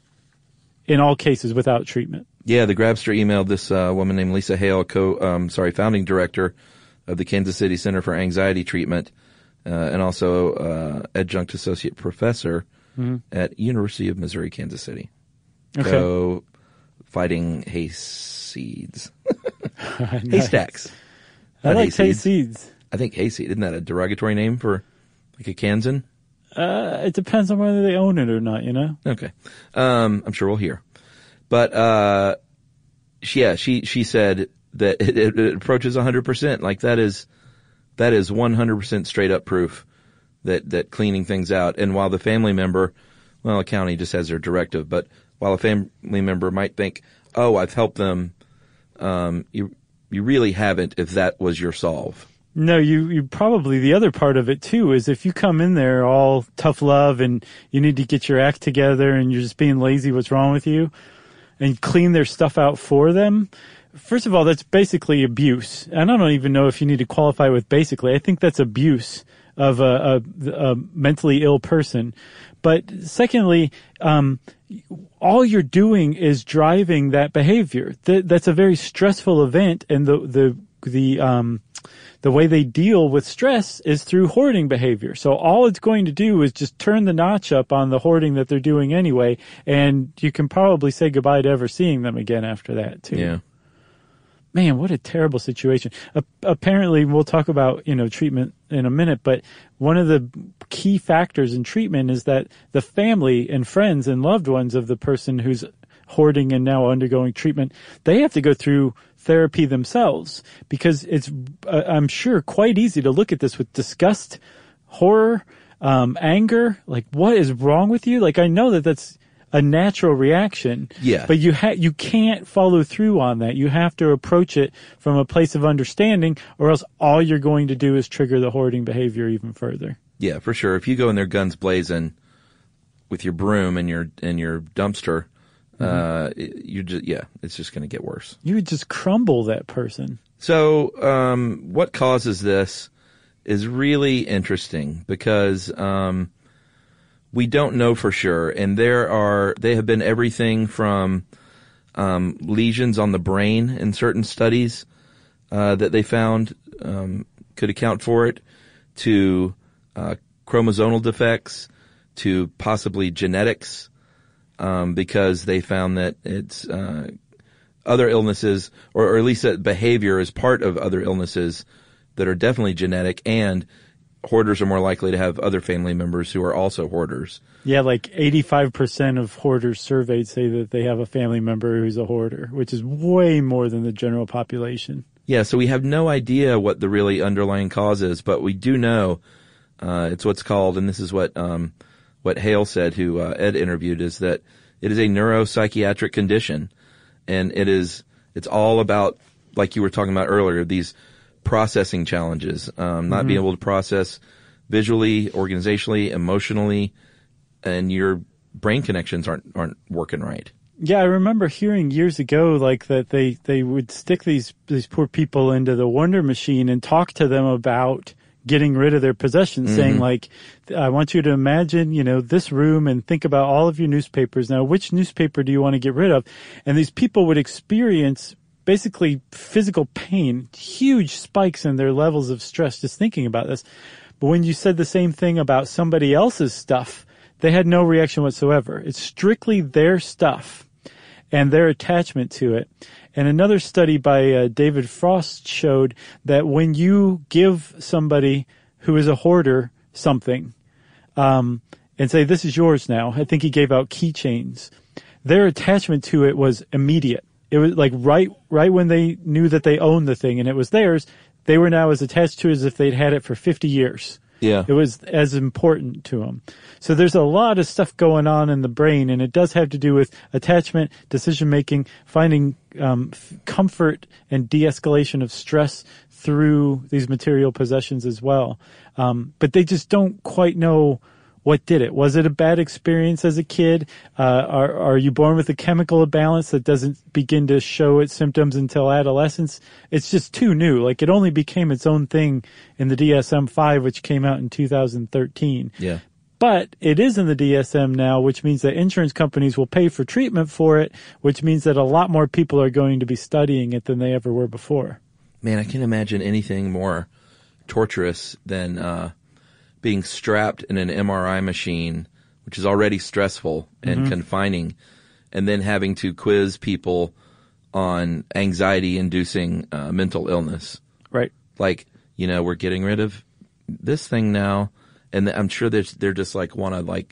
in all cases without treatment. Yeah, the Grabster emailed this uh, woman named Lisa Hale, co, um, sorry, founding director of the Kansas City Center for Anxiety Treatment, uh, and also uh, adjunct associate professor mm-hmm. at University of Missouri, Kansas City. Okay. So, fighting hayseeds. Nice. Haystacks. I Not like hayseeds. hayseeds. I think hayseed. Isn't that a derogatory name for like a Kansan? Uh, it depends on whether they own it or not, you know? Okay. Um, I'm sure we'll hear. But, uh, she, yeah, she, she said that it, it, it approaches one hundred percent. Like that is, that is one hundred percent straight up proof that, that cleaning things out. And while the family member, well, the county just has their directive, but while a family member might think, oh, I've helped them, um, you, you really haven't if that was your solve. No, you, you probably, the other part of it too is if you come in there all tough love and you need to get your act together and you're just being lazy, what's wrong with you? And clean their stuff out for them. First of all, that's basically abuse. And I don't even know if you need to qualify with basically. I think that's abuse of a, a, a mentally ill person. But secondly, um, all you're doing is driving that behavior. Th- that's a very stressful event, and the the the um the way they deal with stress is through hoarding behavior. So all it's going to do is just turn the notch up on the hoarding that they're doing anyway, and you can probably say goodbye to ever seeing them again after that too. Yeah. Man, what a terrible situation. Uh, apparently, we'll talk about, you know, treatment in a minute, but one of the key factors in treatment is that the family and friends and loved ones of the person who's hoarding and now undergoing treatment, they have to go through therapy themselves, because it's, uh, I'm sure, quite easy to look at this with disgust, horror, um, anger. Like, what is wrong with you? Like, I know that that's a natural reaction. Yeah. But you ha- you can't follow through on that. You have to approach it from a place of understanding, or else all you're going to do is trigger the hoarding behavior even further. Yeah, for sure. If you go in there guns blazing with your broom and your and your dumpster, mm-hmm. uh, you just yeah, it's just going to get worse. You would just crumble that person. So, um, what causes this is really interesting because um, we don't know for sure, and there are they have been everything from um, lesions on the brain in certain studies uh, that they found um, could account for it, to uh, chromosomal defects, to possibly genetics, um, because they found that it's uh, other illnesses, or, or at least that behavior is part of other illnesses that are definitely genetic, and hoarders are more likely to have other family members who are also hoarders. Yeah, like eighty-five percent of hoarders surveyed say that they have a family member who's a hoarder, which is way more than the general population. Yeah, so we have no idea what the really underlying cause is, but we do know uh, it's what's called, and this is what um, what Hale said, who uh, Ed interviewed, is that it is a neuropsychiatric condition, and it is it's all about, like you were talking about earlier, these processing challenges, um, not mm-hmm. being able to process visually, organizationally, emotionally, and your brain connections aren't aren't working right. Yeah, I remember hearing years ago, like, that they, they would stick these, these poor people into the Wonder Machine and talk to them about getting rid of their possessions, Mm-hmm. saying like, I want you to imagine, you know, this room and think about all of your newspapers. Now, which newspaper do you want to get rid of? And these people would experience basically physical pain, huge spikes in their levels of stress just thinking about this. But when you said the same thing about somebody else's stuff, they had no reaction whatsoever. It's strictly their stuff and their attachment to it. And another study by uh, David Frost showed that when you give somebody who is a hoarder something, um, and say, this is yours now, I think he gave out keychains, their attachment to it was immediate. It was like right, right when they knew that they owned the thing and it was theirs, they were now as attached to it as if they'd had it for fifty years. Yeah. It was as important to them. So there's a lot of stuff going on in the brain, and it does have to do with attachment, decision-making, finding um, f- comfort and de-escalation of stress through these material possessions as well. Um, but they just don't quite know what did it. Was it a bad experience as a kid? Uh, are, are you born with a chemical imbalance that doesn't begin to show its symptoms until adolescence? It's just too new. Like, it only became its own thing in the D S M five, which came out in two thousand thirteen. Yeah. But it is in the D S M now, which means that insurance companies will pay for treatment for it, which means that a lot more people are going to be studying it than they ever were before. Man, I can't imagine anything more torturous than uh, being strapped in an M R I machine, which is already stressful and Mhm. confining, and then having to quiz people on anxiety-inducing uh, mental illness. Right. Like, you know, we're getting rid of this thing now, and I'm sure they're, they're just like want to like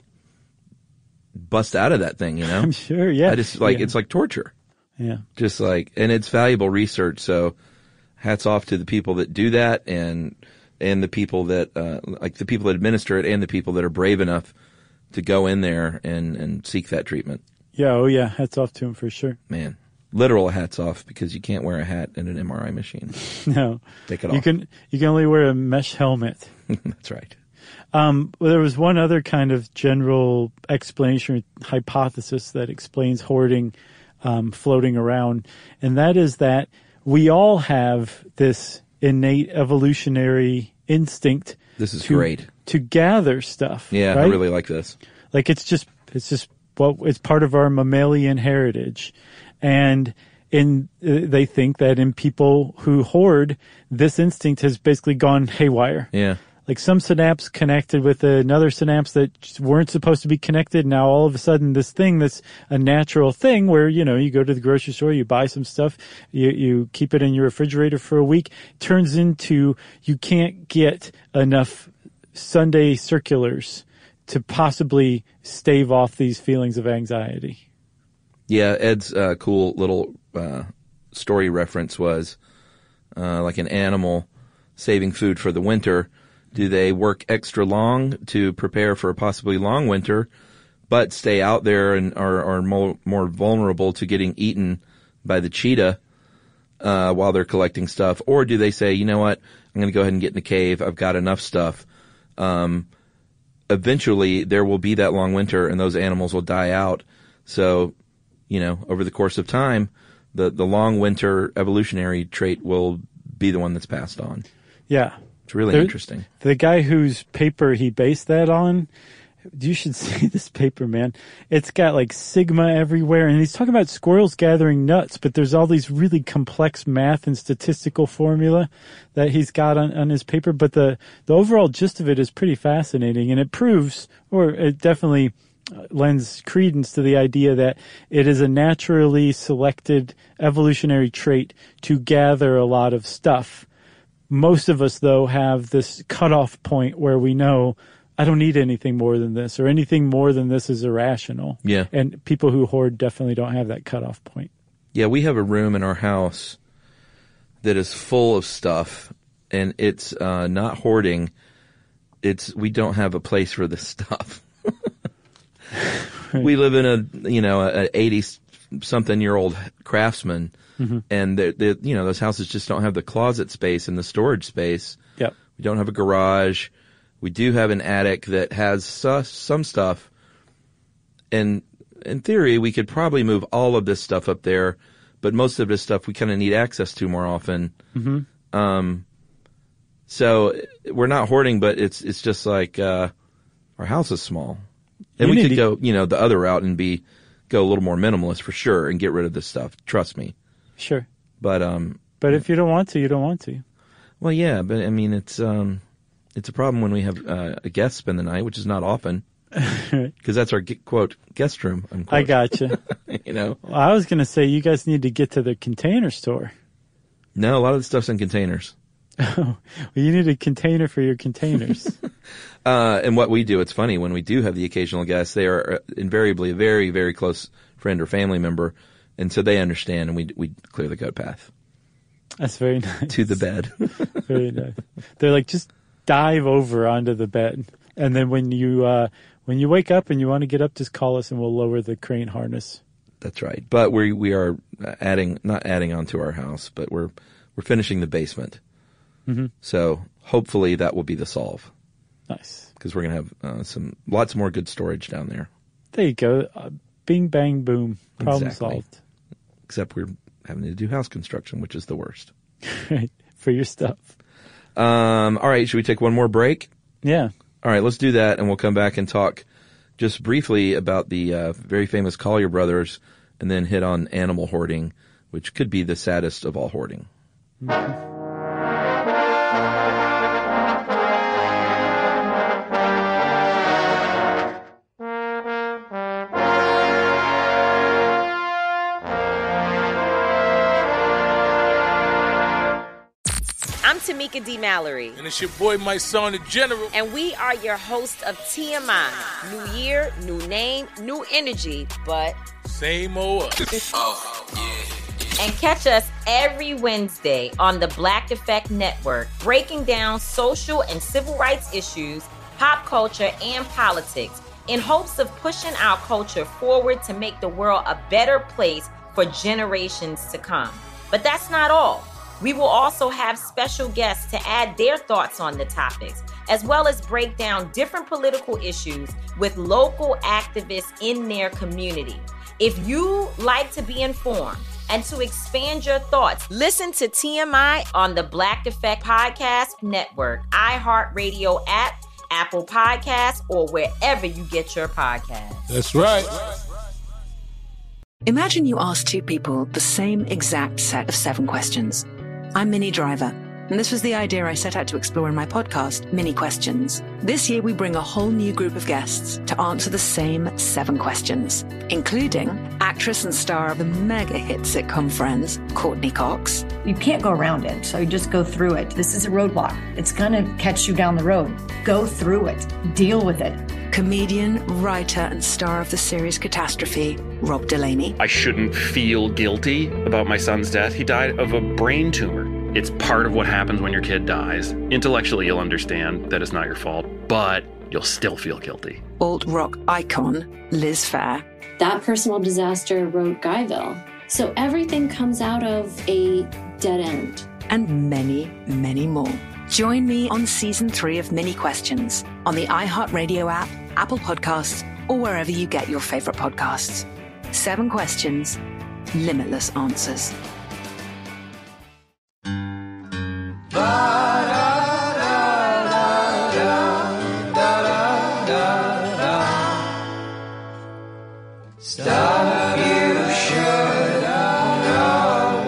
bust out of that thing, you know? I'm sure, yeah. I just like, Yeah. it's like torture. Yeah. Just like, and it's valuable research. So hats off to the people that do that and, and the people that, uh, like the people that administer it and the people that are brave enough to go in there and, and seek that treatment. Yeah. Oh, yeah. Hats off to him for sure. Man, literal hats off, because you can't wear a hat in an M R I machine. No. Take it You off. can, you can only wear a mesh helmet. That's right. Um, well, there was one other kind of general explanation or hypothesis that explains hoarding um, floating around, and that is that we all have this innate evolutionary instinct. This is to, great. To gather stuff. Yeah, I right? really like this. Like it's just, it's just, well, it's part of our mammalian heritage. And in, uh, they think that in people who hoard, this instinct has basically gone haywire. Yeah. Like some synapse connected with another synapse that just weren't supposed to be connected. Now all of a sudden this thing that's a natural thing where, you know, you go to the grocery store, you buy some stuff, you, you keep it in your refrigerator for a week, turns into you can't get enough Sunday circulars to possibly stave off these feelings of anxiety. Yeah, Ed's uh, cool little uh, story reference was uh, like an animal saving food for the winter. Do they work extra long to prepare for a possibly long winter, but stay out there and are, are more, more vulnerable to getting eaten by the cheetah uh, while they're collecting stuff? Or do they say, you know what, I'm going to go ahead and get in the cave. I've got enough stuff. Um, eventually, there will be that long winter, and those animals will die out. So, you know, over the course of time, the, the long winter evolutionary trait will be the one that's passed on. Yeah. It's really There- interesting. The guy whose paper he based that on, you should see this paper, man. It's got like sigma everywhere, and he's talking about squirrels gathering nuts, but there's all these really complex math and statistical formula that he's got on, on his paper. But the, the overall gist of it is pretty fascinating, and it proves, or it definitely lends credence to the idea that it is a naturally selected evolutionary trait to gather a lot of stuff. Most of us, though, have this cutoff point where we know I don't need anything more than this, or anything more than this is irrational. Yeah. And people who hoard definitely don't have that cutoff point. Yeah, we have a room in our house that is full of stuff, and it's uh, not hoarding. It's we don't have a place for this stuff. We live in a you know a eighty something year old craftsman, Mhm. and the, the you know those houses just don't have the closet space and the storage space. Yep. We don't have a garage. We do have an attic that has su- some stuff, and in theory, we could probably move all of this stuff up there, but most of this stuff we kind of need access to more often. Mm-hmm. Um, So we're not hoarding, but it's it's just like uh, our house is small, and You we need could to- go, you know, the other route and be go a little more minimalist for sure and get rid of this stuff. Trust me. Sure. But um, But if you don't want to, you don't want to. well, yeah, but I mean, it's um, it's a problem when we have uh, a guest spend the night, which is not often, because that's our ge- quote guest room. Unquote. I gotcha. You know, Well, I was going to say you guys need to get to the Container Store. no, a lot of the stuff's in containers. Well, you need a container for your containers. Uh, and what we do, it's funny, when we do have the occasional guest, they are invariably a very, very close friend or family member, and so they understand, and we we clear the goat path That's very nice. to the bed. Very nice. They're like, just dive over onto the bed, and then when you uh, when you wake up and you want to get up, just call us and we'll lower the crane harness. That's right. But we we are adding, not adding on to our house, but we're we're finishing the basement. Mhm. So hopefully that will be the solve. Nice. Because we're going to have uh, some lots more good storage down there. There you go. Uh, bing, bang, boom. Problem Exactly. solved. Except we're having to do house construction, which is the worst. Right. For your stuff. Um, all right, should we take one more break? Yeah. All right, let's do that, and we'll come back and talk just briefly about the uh, very famous Collier brothers, and then hit on animal hoarding, which could be the saddest of all hoarding. Mm-hmm. I'm Tamika D. Mallory. And it's your boy, my son, the General. And we are your hosts of T M I. New year, new name, new energy, but Same old us. Oh, yeah. And catch us every Wednesday on the Black Effect Network, breaking down social and civil rights issues, pop culture, and politics in hopes of pushing our culture forward to make the world a better place for generations to come. But that's not all. We will also have special guests to add their thoughts on the topics, as well as break down different political issues with local activists in their community. If you like to be informed and to expand your thoughts, listen to T M I on the Black Effect Podcast Network, iHeartRadio app, Apple Podcasts, or wherever you get your podcasts. That's right. Imagine you ask two people the same exact set of seven questions. I'm Minnie Driver, and this was the idea I set out to explore in my podcast, Mini Questions. This year, we bring a whole new group of guests to answer the same seven questions, including actress and star of the mega hit sitcom Friends, Courtney Cox. You can't go around it, so you just go through it. This is a roadblock. It's going to catch you down the road. Go through it. Deal with it. Comedian, writer, and star of the series Catastrophe, Rob Delaney. I shouldn't feel guilty about my son's death. He died of a brain tumor. It's part of what happens when your kid dies. Intellectually, you'll understand that it's not your fault, but you'll still feel guilty. Alt-rock icon, Liz Phair. That personal disaster wrote Guyville. So everything comes out of a dead end. And many, many more. Join me on season three of Mini Questions on the iHeartRadio app, Apple Podcasts, or wherever you get your favorite podcasts. Seven questions, limitless answers. Stuff you should know.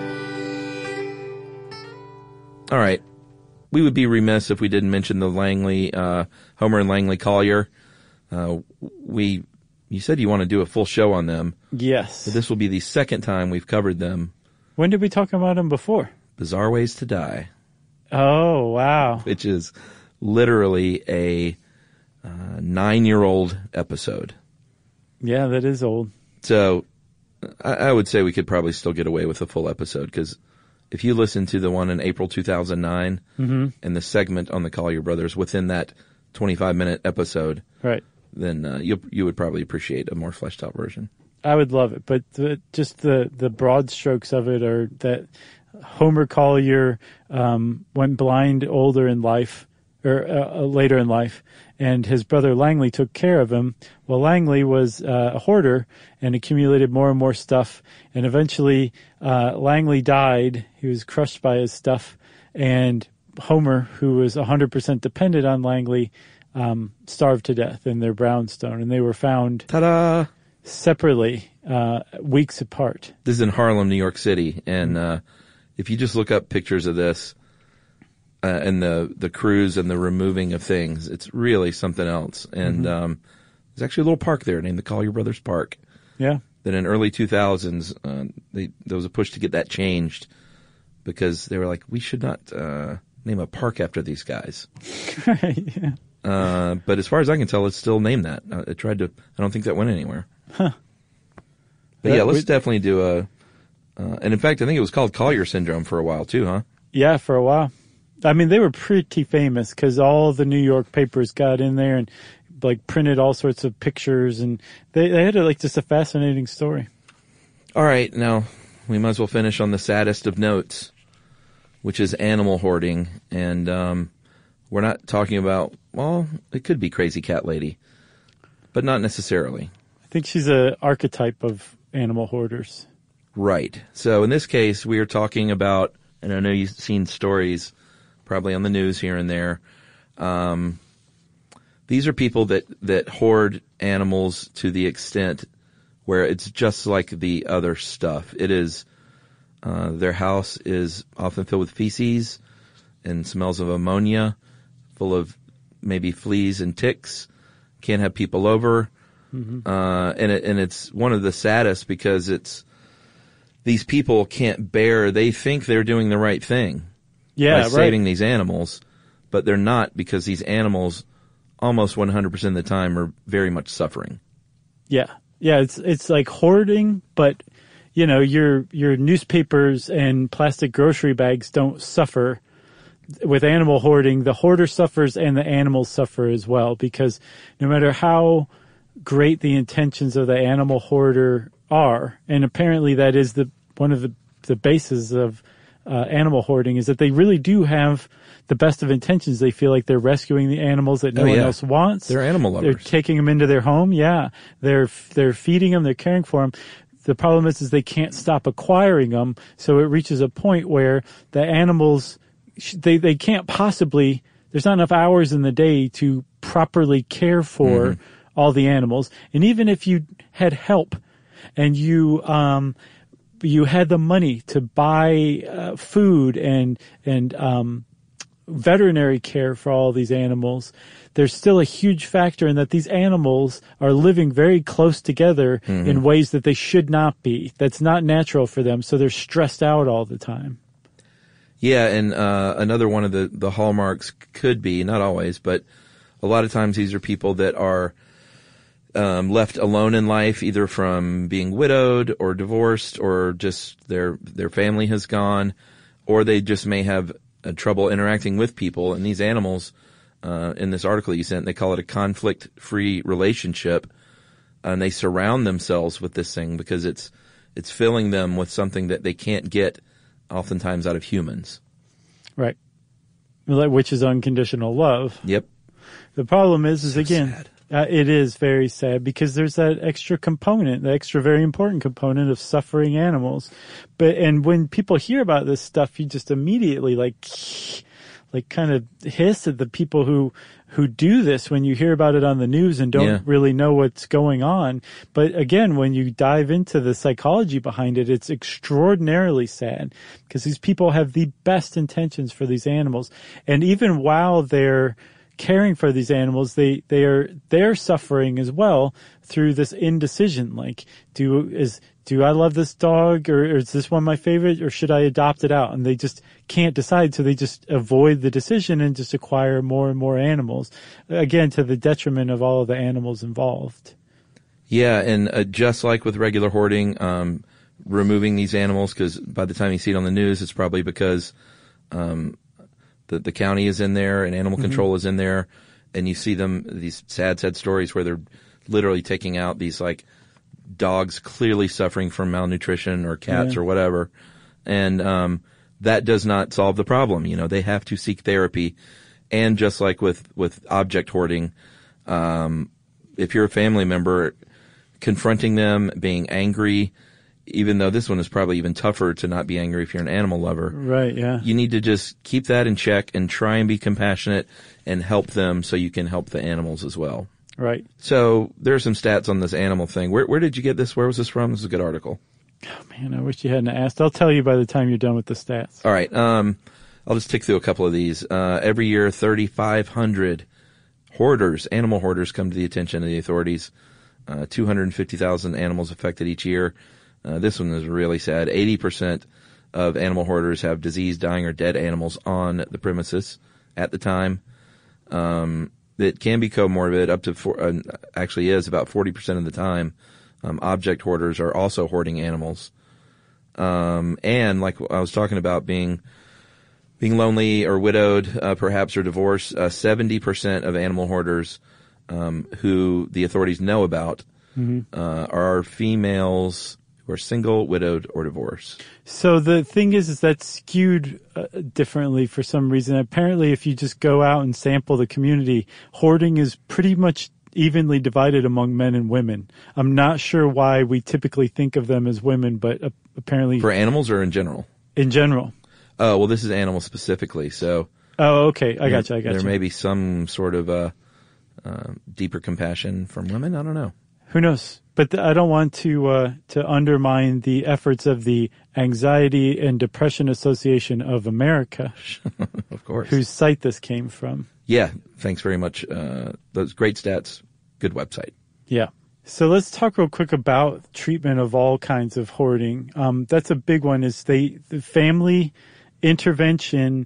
All right. We would be remiss if we didn't mention the Langley, uh, Homer and Langley Collier. Uh, we, you said you want to do a full show on them. Yes. But this will be the second time we've covered them. When did we talk about them before? Bizarre Ways to Die. Oh, wow. Which is literally a uh, nine-year-old episode. Yeah, that is old. So I, I would say we could probably still get away with a full episode, because if you listen to the one in April two thousand nine mm-hmm. and the segment on the Collier brothers within that twenty-five minute episode, right, then uh, you you would probably appreciate a more fleshed out version. I would love it, but the, just the, the broad strokes of it are that Homer Collier um, went blind older in life, or uh, later in life, and his brother Langley took care of him. Well, Langley was uh, a hoarder and accumulated more and more stuff, and eventually uh, Langley died. He was crushed by his stuff, and Homer, who was one hundred percent dependent on Langley, um, starved to death in their brownstone, and they were found Ta-da! separately, uh, weeks apart. This is in Harlem, New York City, and uh, if you just look up pictures of this uh, and the the crews and the removing of things, it's really something else. And Mm-hmm. um, there's actually a little park there named the Collier Brothers Park. Yeah. That in early two thousands, uh, they, there was a push to get that changed because they were like, we should not uh, name a park after these guys. yeah. Uh, but as far as I can tell, it's still named that. I, I tried to. I don't think that went anywhere. Huh. But That yeah, let's would- definitely do a. Uh, and in fact, I think it was called Collier syndrome for a while too, huh? Yeah, for a while. I mean, they were pretty famous because all the New York papers got in there and like printed all sorts of pictures, and they, they had a, like just a fascinating story. All right, now we might as well finish on the saddest of notes, which is animal hoarding. And um, we're not talking about, well, it could be Crazy Cat Lady, but not necessarily. I think she's a archetype of animal hoarders. Right. So in this case, we are talking about, and I know you've seen stories probably on the news here and there. Um, these are people that, that hoard animals to the extent where it's just like the other stuff. It is, uh, their house is often filled with feces and smells of ammonia, full of maybe fleas and ticks. Can't have people over. Mm-hmm. Uh, and it, and it's one of the saddest because it's, these people can't bear, they think they're doing the right thing Yeah, by right. saving these animals, but they're not because these animals almost one hundred percent of the time are very much suffering. Yeah. Yeah, it's it's like hoarding, but you know, your your newspapers and plastic grocery bags don't suffer. With animal hoarding, the hoarder suffers and the animals suffer as well, because no matter how great the intentions of the animal hoarder are, and apparently that is the one of the the bases of uh, animal hoarding, is that they really do have the best of intentions. They feel like they're rescuing the animals that no Oh, one yeah. else wants. They're animal lovers. They're taking them into their home. Yeah, they're they're feeding them. They're caring for them. The problem is, is they can't stop acquiring them. So it reaches a point where the animals, they they can't possibly. There's not enough hours in the day to properly care for Mm-hmm. all the animals. And even if you had help, and you um you had the money to buy uh, food and and um veterinary care for all these animals, there's still a huge factor in that these animals are living very close together Mm-hmm. in ways that they should not be. That's not natural for them, so they're stressed out all the time. Yeah, and uh, another one of the, the hallmarks could be, not always, but a lot of times these are people that are um, left alone in life, either from being widowed or divorced, or just their their family has gone, or they just may have uh, trouble interacting with people. And these animals, uh, in this article you sent, they call it a conflict-free relationship, and they surround themselves with this thing because it's it's filling them with something that they can't get oftentimes out of humans. Right. Which is unconditional love. Yep. The problem is, is So again, sad. uh, it is very sad because there's that extra component, the extra very important component of suffering animals. But, and when people hear about this stuff, you just immediately like, like kind of hiss at the people who, who do this when you hear about it on the news and don't Yeah. really know what's going on. But again, when you dive into the psychology behind it, it's extraordinarily sad because these people have the best intentions for these animals. And even while they're caring for these animals, they, they are, they're suffering as well through this indecision. Like, do, is, do I love this dog, or, or is this one my favorite, or should I adopt it out? And they just can't decide. So they just avoid the decision and just acquire more and more animals, again, to the detriment of all of the animals involved. Yeah, and uh, just like with regular hoarding, um, removing these animals, because by the time you see it on the news, it's probably because um, the the county is in there and animal Mm-hmm. control is in there, and you see them, these sad, sad stories where they're literally taking out these like dogs clearly suffering from malnutrition, or cats Yeah. or whatever, and um, that does not solve the problem. You know, they have to seek therapy, and just like with with object hoarding, um, if you're a family member, confronting them, being angry even though this one is probably even tougher to not be angry if you're an animal lover. Right, yeah. You need to just keep that in check and try and be compassionate and help them so you can help the animals as well. Right. So there are some stats on this animal thing. Where, where did you get this? Where was this from? This is a good article. Oh, man, I wish you hadn't asked. I'll tell you by the time you're done with the stats. All right. Um, I'll just tick through a couple of these. Uh, every year, thirty-five hundred hoarders, animal hoarders, come to the attention of the authorities. Uh, two hundred fifty thousand animals affected each year. Uh, this one is really sad. eighty percent of animal hoarders have diseased, dying, or dead animals on the premises at the time. Um, it can be comorbid up to four, uh, actually is about forty percent of the time. Um, object hoarders are also hoarding animals. Um, and like I was talking about being, being lonely or widowed, uh, perhaps, or divorced, uh, seventy percent of animal hoarders, um, who the authorities know about, mm-hmm. uh, are females who are single, widowed, or divorced. So the thing is, is that's skewed uh, differently for some reason. Apparently, if you just go out and sample the community, hoarding is pretty much evenly divided among men and women. I'm not sure why we typically think of them as women, but uh, apparently... For animals or in general? In general. Oh, well, this is animals specifically, so... Oh, okay. I got you, I got There you. may be some sort of uh, uh, deeper compassion from women. I don't know. Who knows? But th- I don't want to uh, to undermine the efforts of the Anxiety and Depression Association of America. Of course. Whose site this came from. Yeah, thanks very much. Uh, those great stats. Good website. Yeah. So let's talk real quick about treatment of all kinds of hoarding. Um, that's a big one. Is they the family intervention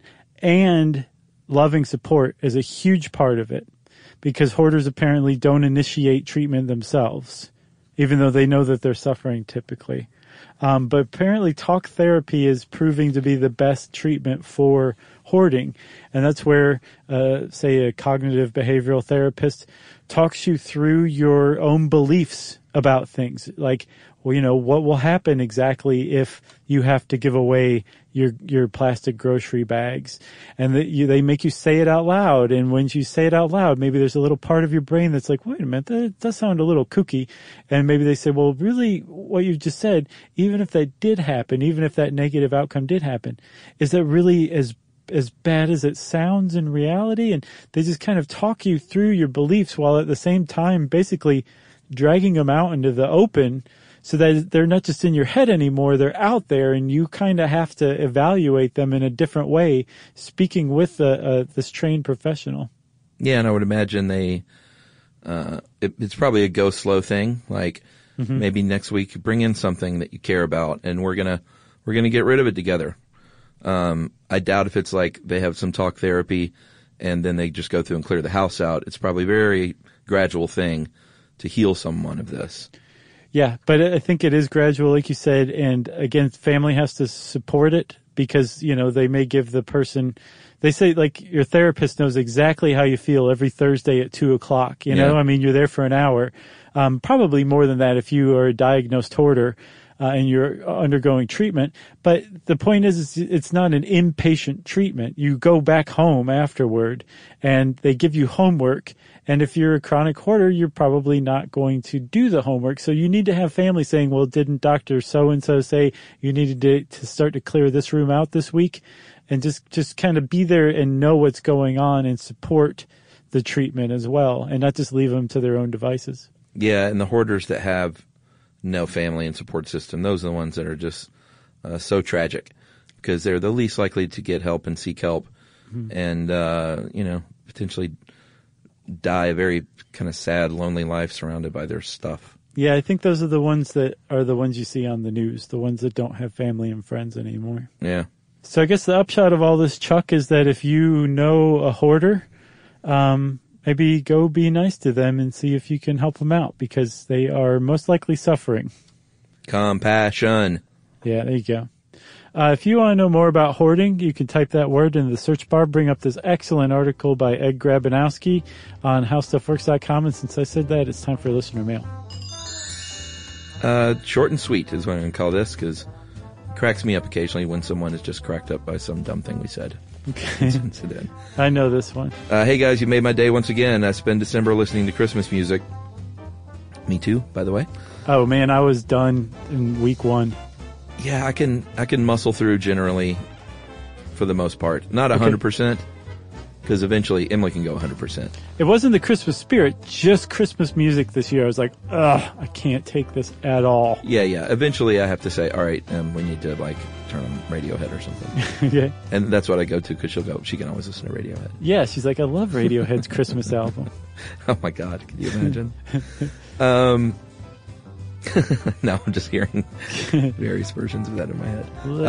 and loving support is a huge part of it, because hoarders apparently don't initiate treatment themselves, even though they know that they're suffering typically. Um, but apparently talk therapy is proving to be the best treatment for hoarding. And that's where, uh, say, a cognitive behavioral therapist talks you through your own beliefs about things. Like, well, you know, what will happen exactly if you have to give away your your plastic grocery bags? And that you, they make you say it out loud. And when you say it out loud, maybe there's a little part of your brain that's like, wait a minute, that does sound a little kooky. And maybe they say, well, really, what you just said, even if that did happen, even if that negative outcome did happen, is that really as as bad as it sounds in reality? And they just kind of talk you through your beliefs while at the same time basically dragging them out into the open, so that they're not just in your head anymore, they're out there, and you kind of have to evaluate them in a different way, speaking with a, a, this trained professional. Yeah, and I would imagine they, uh, it, it's probably a go slow thing. Like, mm-hmm. maybe next week bring in something that you care about, and we're gonna, we're gonna get rid of it together. Um, I doubt if it's like they have some talk therapy and then they just go through and clear the house out. It's probably a very gradual thing to heal someone of this. Yeah, but I think it is gradual, like you said. And again, family has to support it, because, you know, they may give the person, they say like your therapist knows exactly how you feel every Thursday at two o'clock. You know, yeah. I mean, you're there for an hour, um, probably more than that if you are a diagnosed hoarder. Uh, and you're undergoing treatment. But the point is, is, it's not an inpatient treatment. You go back home afterward, and they give you homework. And if you're a chronic hoarder, you're probably not going to do the homework. So you need to have family saying, well, didn't Doctor So-and-so say you needed to, to start to clear this room out this week? And just, just kind of be there and know what's going on and support the treatment as well, and not just leave them to their own devices. Yeah, and the hoarders that have no family and support system, those are the ones that are just uh, so tragic, because they're the least likely to get help and seek help, mm-hmm. and uh, you know, potentially die a very kind of sad, lonely life surrounded by their stuff. Yeah, I think those are the ones that are the ones you see on the news, the ones that don't have family and friends anymore. Yeah. So I guess the upshot of all this, Chuck, is that if you know a hoarder, um, maybe go be nice to them and see if you can help them out, because they are most likely suffering. Compassion. Yeah, there you go. Uh, if you want to know more about hoarding, you can type that word into the search bar, bring up this excellent article by Ed Grabanowski on how stuff works dot com. And since I said that, it's time for listener mail. Uh, short and sweet is what I'm going to call this, because it cracks me up occasionally when someone is just cracked up by some dumb thing we said. Okay. I know this one. Uh, hey guys, you made my day once again. I spend December listening to Christmas music. Me too, by the way. Oh man, I was done in week one. Yeah, I can I can muscle through generally for the most part. Not one hundred percent, because eventually Emily can go one hundred percent. It wasn't the Christmas spirit, just Christmas music this year. I was like, ugh, I can't take this at all. Yeah, yeah. Eventually I have to say, all right, um, we need to like turn on Radiohead or something. Yeah. And that's what I go to because she'll go, she can always listen to Radiohead. Yeah, she's like, I love Radiohead's Christmas album. Oh my God, can you imagine? um... Now I'm just hearing various versions of that in my head.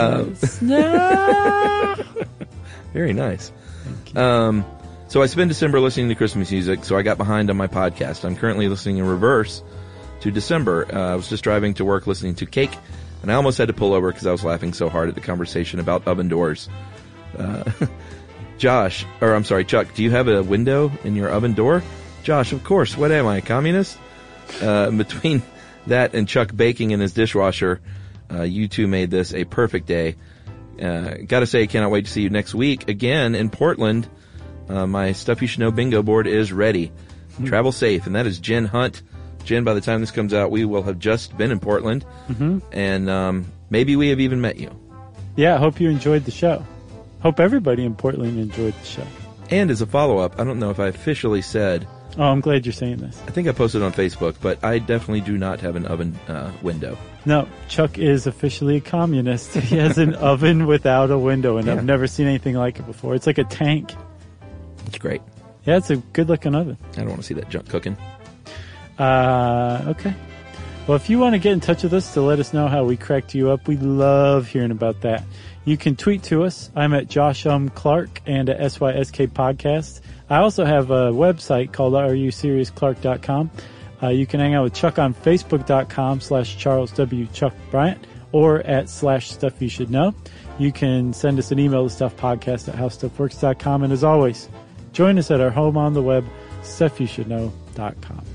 Um, very nice. Um, so I spent December listening to Christmas music, so I got behind on my podcast. I'm currently listening in reverse to December. Uh, I was just driving to work listening to Cake, and I almost had to pull over because I was laughing so hard at the conversation about oven doors. Uh, Josh, or I'm sorry, Chuck, do you have a window in your oven door? Josh, of course. What am I, a communist? Uh, between that and Chuck baking in his dishwasher, uh, you two made this a perfect day. Uh, gotta say, cannot wait to see you next week again in Portland. Uh, my Stuff You Should Know bingo board is ready. Mm-hmm. Travel safe. And that is Jen Hunt. Jen, by the time this comes out, we will have just been in Portland. Mm-hmm. And um, maybe we have even met you. Yeah, I hope you enjoyed the show. Hope everybody in Portland enjoyed the show. And as a follow-up, I don't know if I officially said... Oh, I'm glad you're saying this. I think I posted on Facebook, but I definitely do not have an oven uh, window. No, Chuck is officially a communist. He has an oven without a window, and yeah. I've never seen anything like it before. It's like a tank. It's great. Yeah, it's a good-looking oven. I don't want to see that junk cooking. Uh, okay. Well, if you want to get in touch with us to let us know how we cracked you up, we love hearing about that. You can tweet to us. I'm at Josh um, Clark and at S Y S K Podcast. I also have a website called are you serious clark dot com. Uh, you can hang out with Chuck on Facebook.com slash Charles W. Chuck Bryant or at slash Stuff You Should Know. You can send us an email to stuffpodcast at how stuff works dot com. And as always, join us at our home on the web, stuff you should know dot com.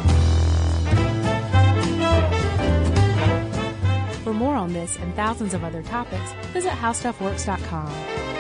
For more on this and thousands of other topics, visit how stuff works dot com.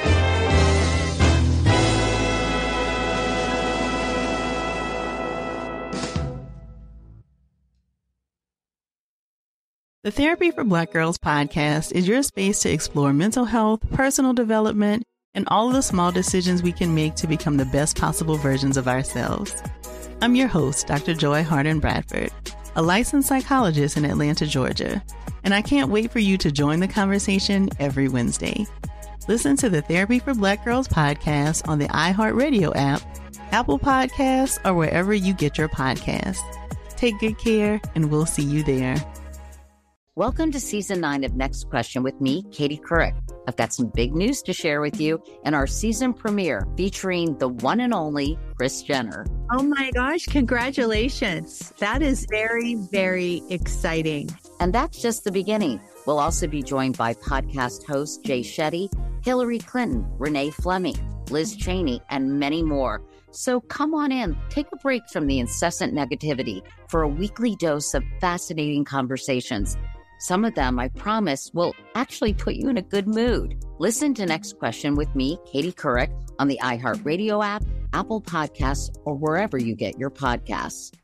The Therapy for Black Girls podcast is your space to explore mental health, personal development, and all of the small decisions we can make to become the best possible versions of ourselves. I'm your host, Doctor Joy Harden Bradford, a licensed psychologist in Atlanta, Georgia, and I can't wait for you to join the conversation every Wednesday. Listen to the Therapy for Black Girls podcast on the iHeartRadio app, Apple Podcasts, or wherever you get your podcasts. Take good care, and we'll see you there. Welcome to season nine of Next Question with me, Katie Couric. I've got some big news to share with you in our season premiere featuring the one and only Kris Jenner. Oh my gosh, congratulations. That is very, very exciting. And that's just the beginning. We'll also be joined by podcast host Jay Shetty, Hillary Clinton, Renee Fleming, Liz Cheney, and many more. So come on in, take a break from the incessant negativity for a weekly dose of fascinating conversations. Some of them, I promise, will actually put you in a good mood. Listen to Next Question with me, Katie Couric, on the iHeartRadio app, Apple Podcasts, or wherever you get your podcasts.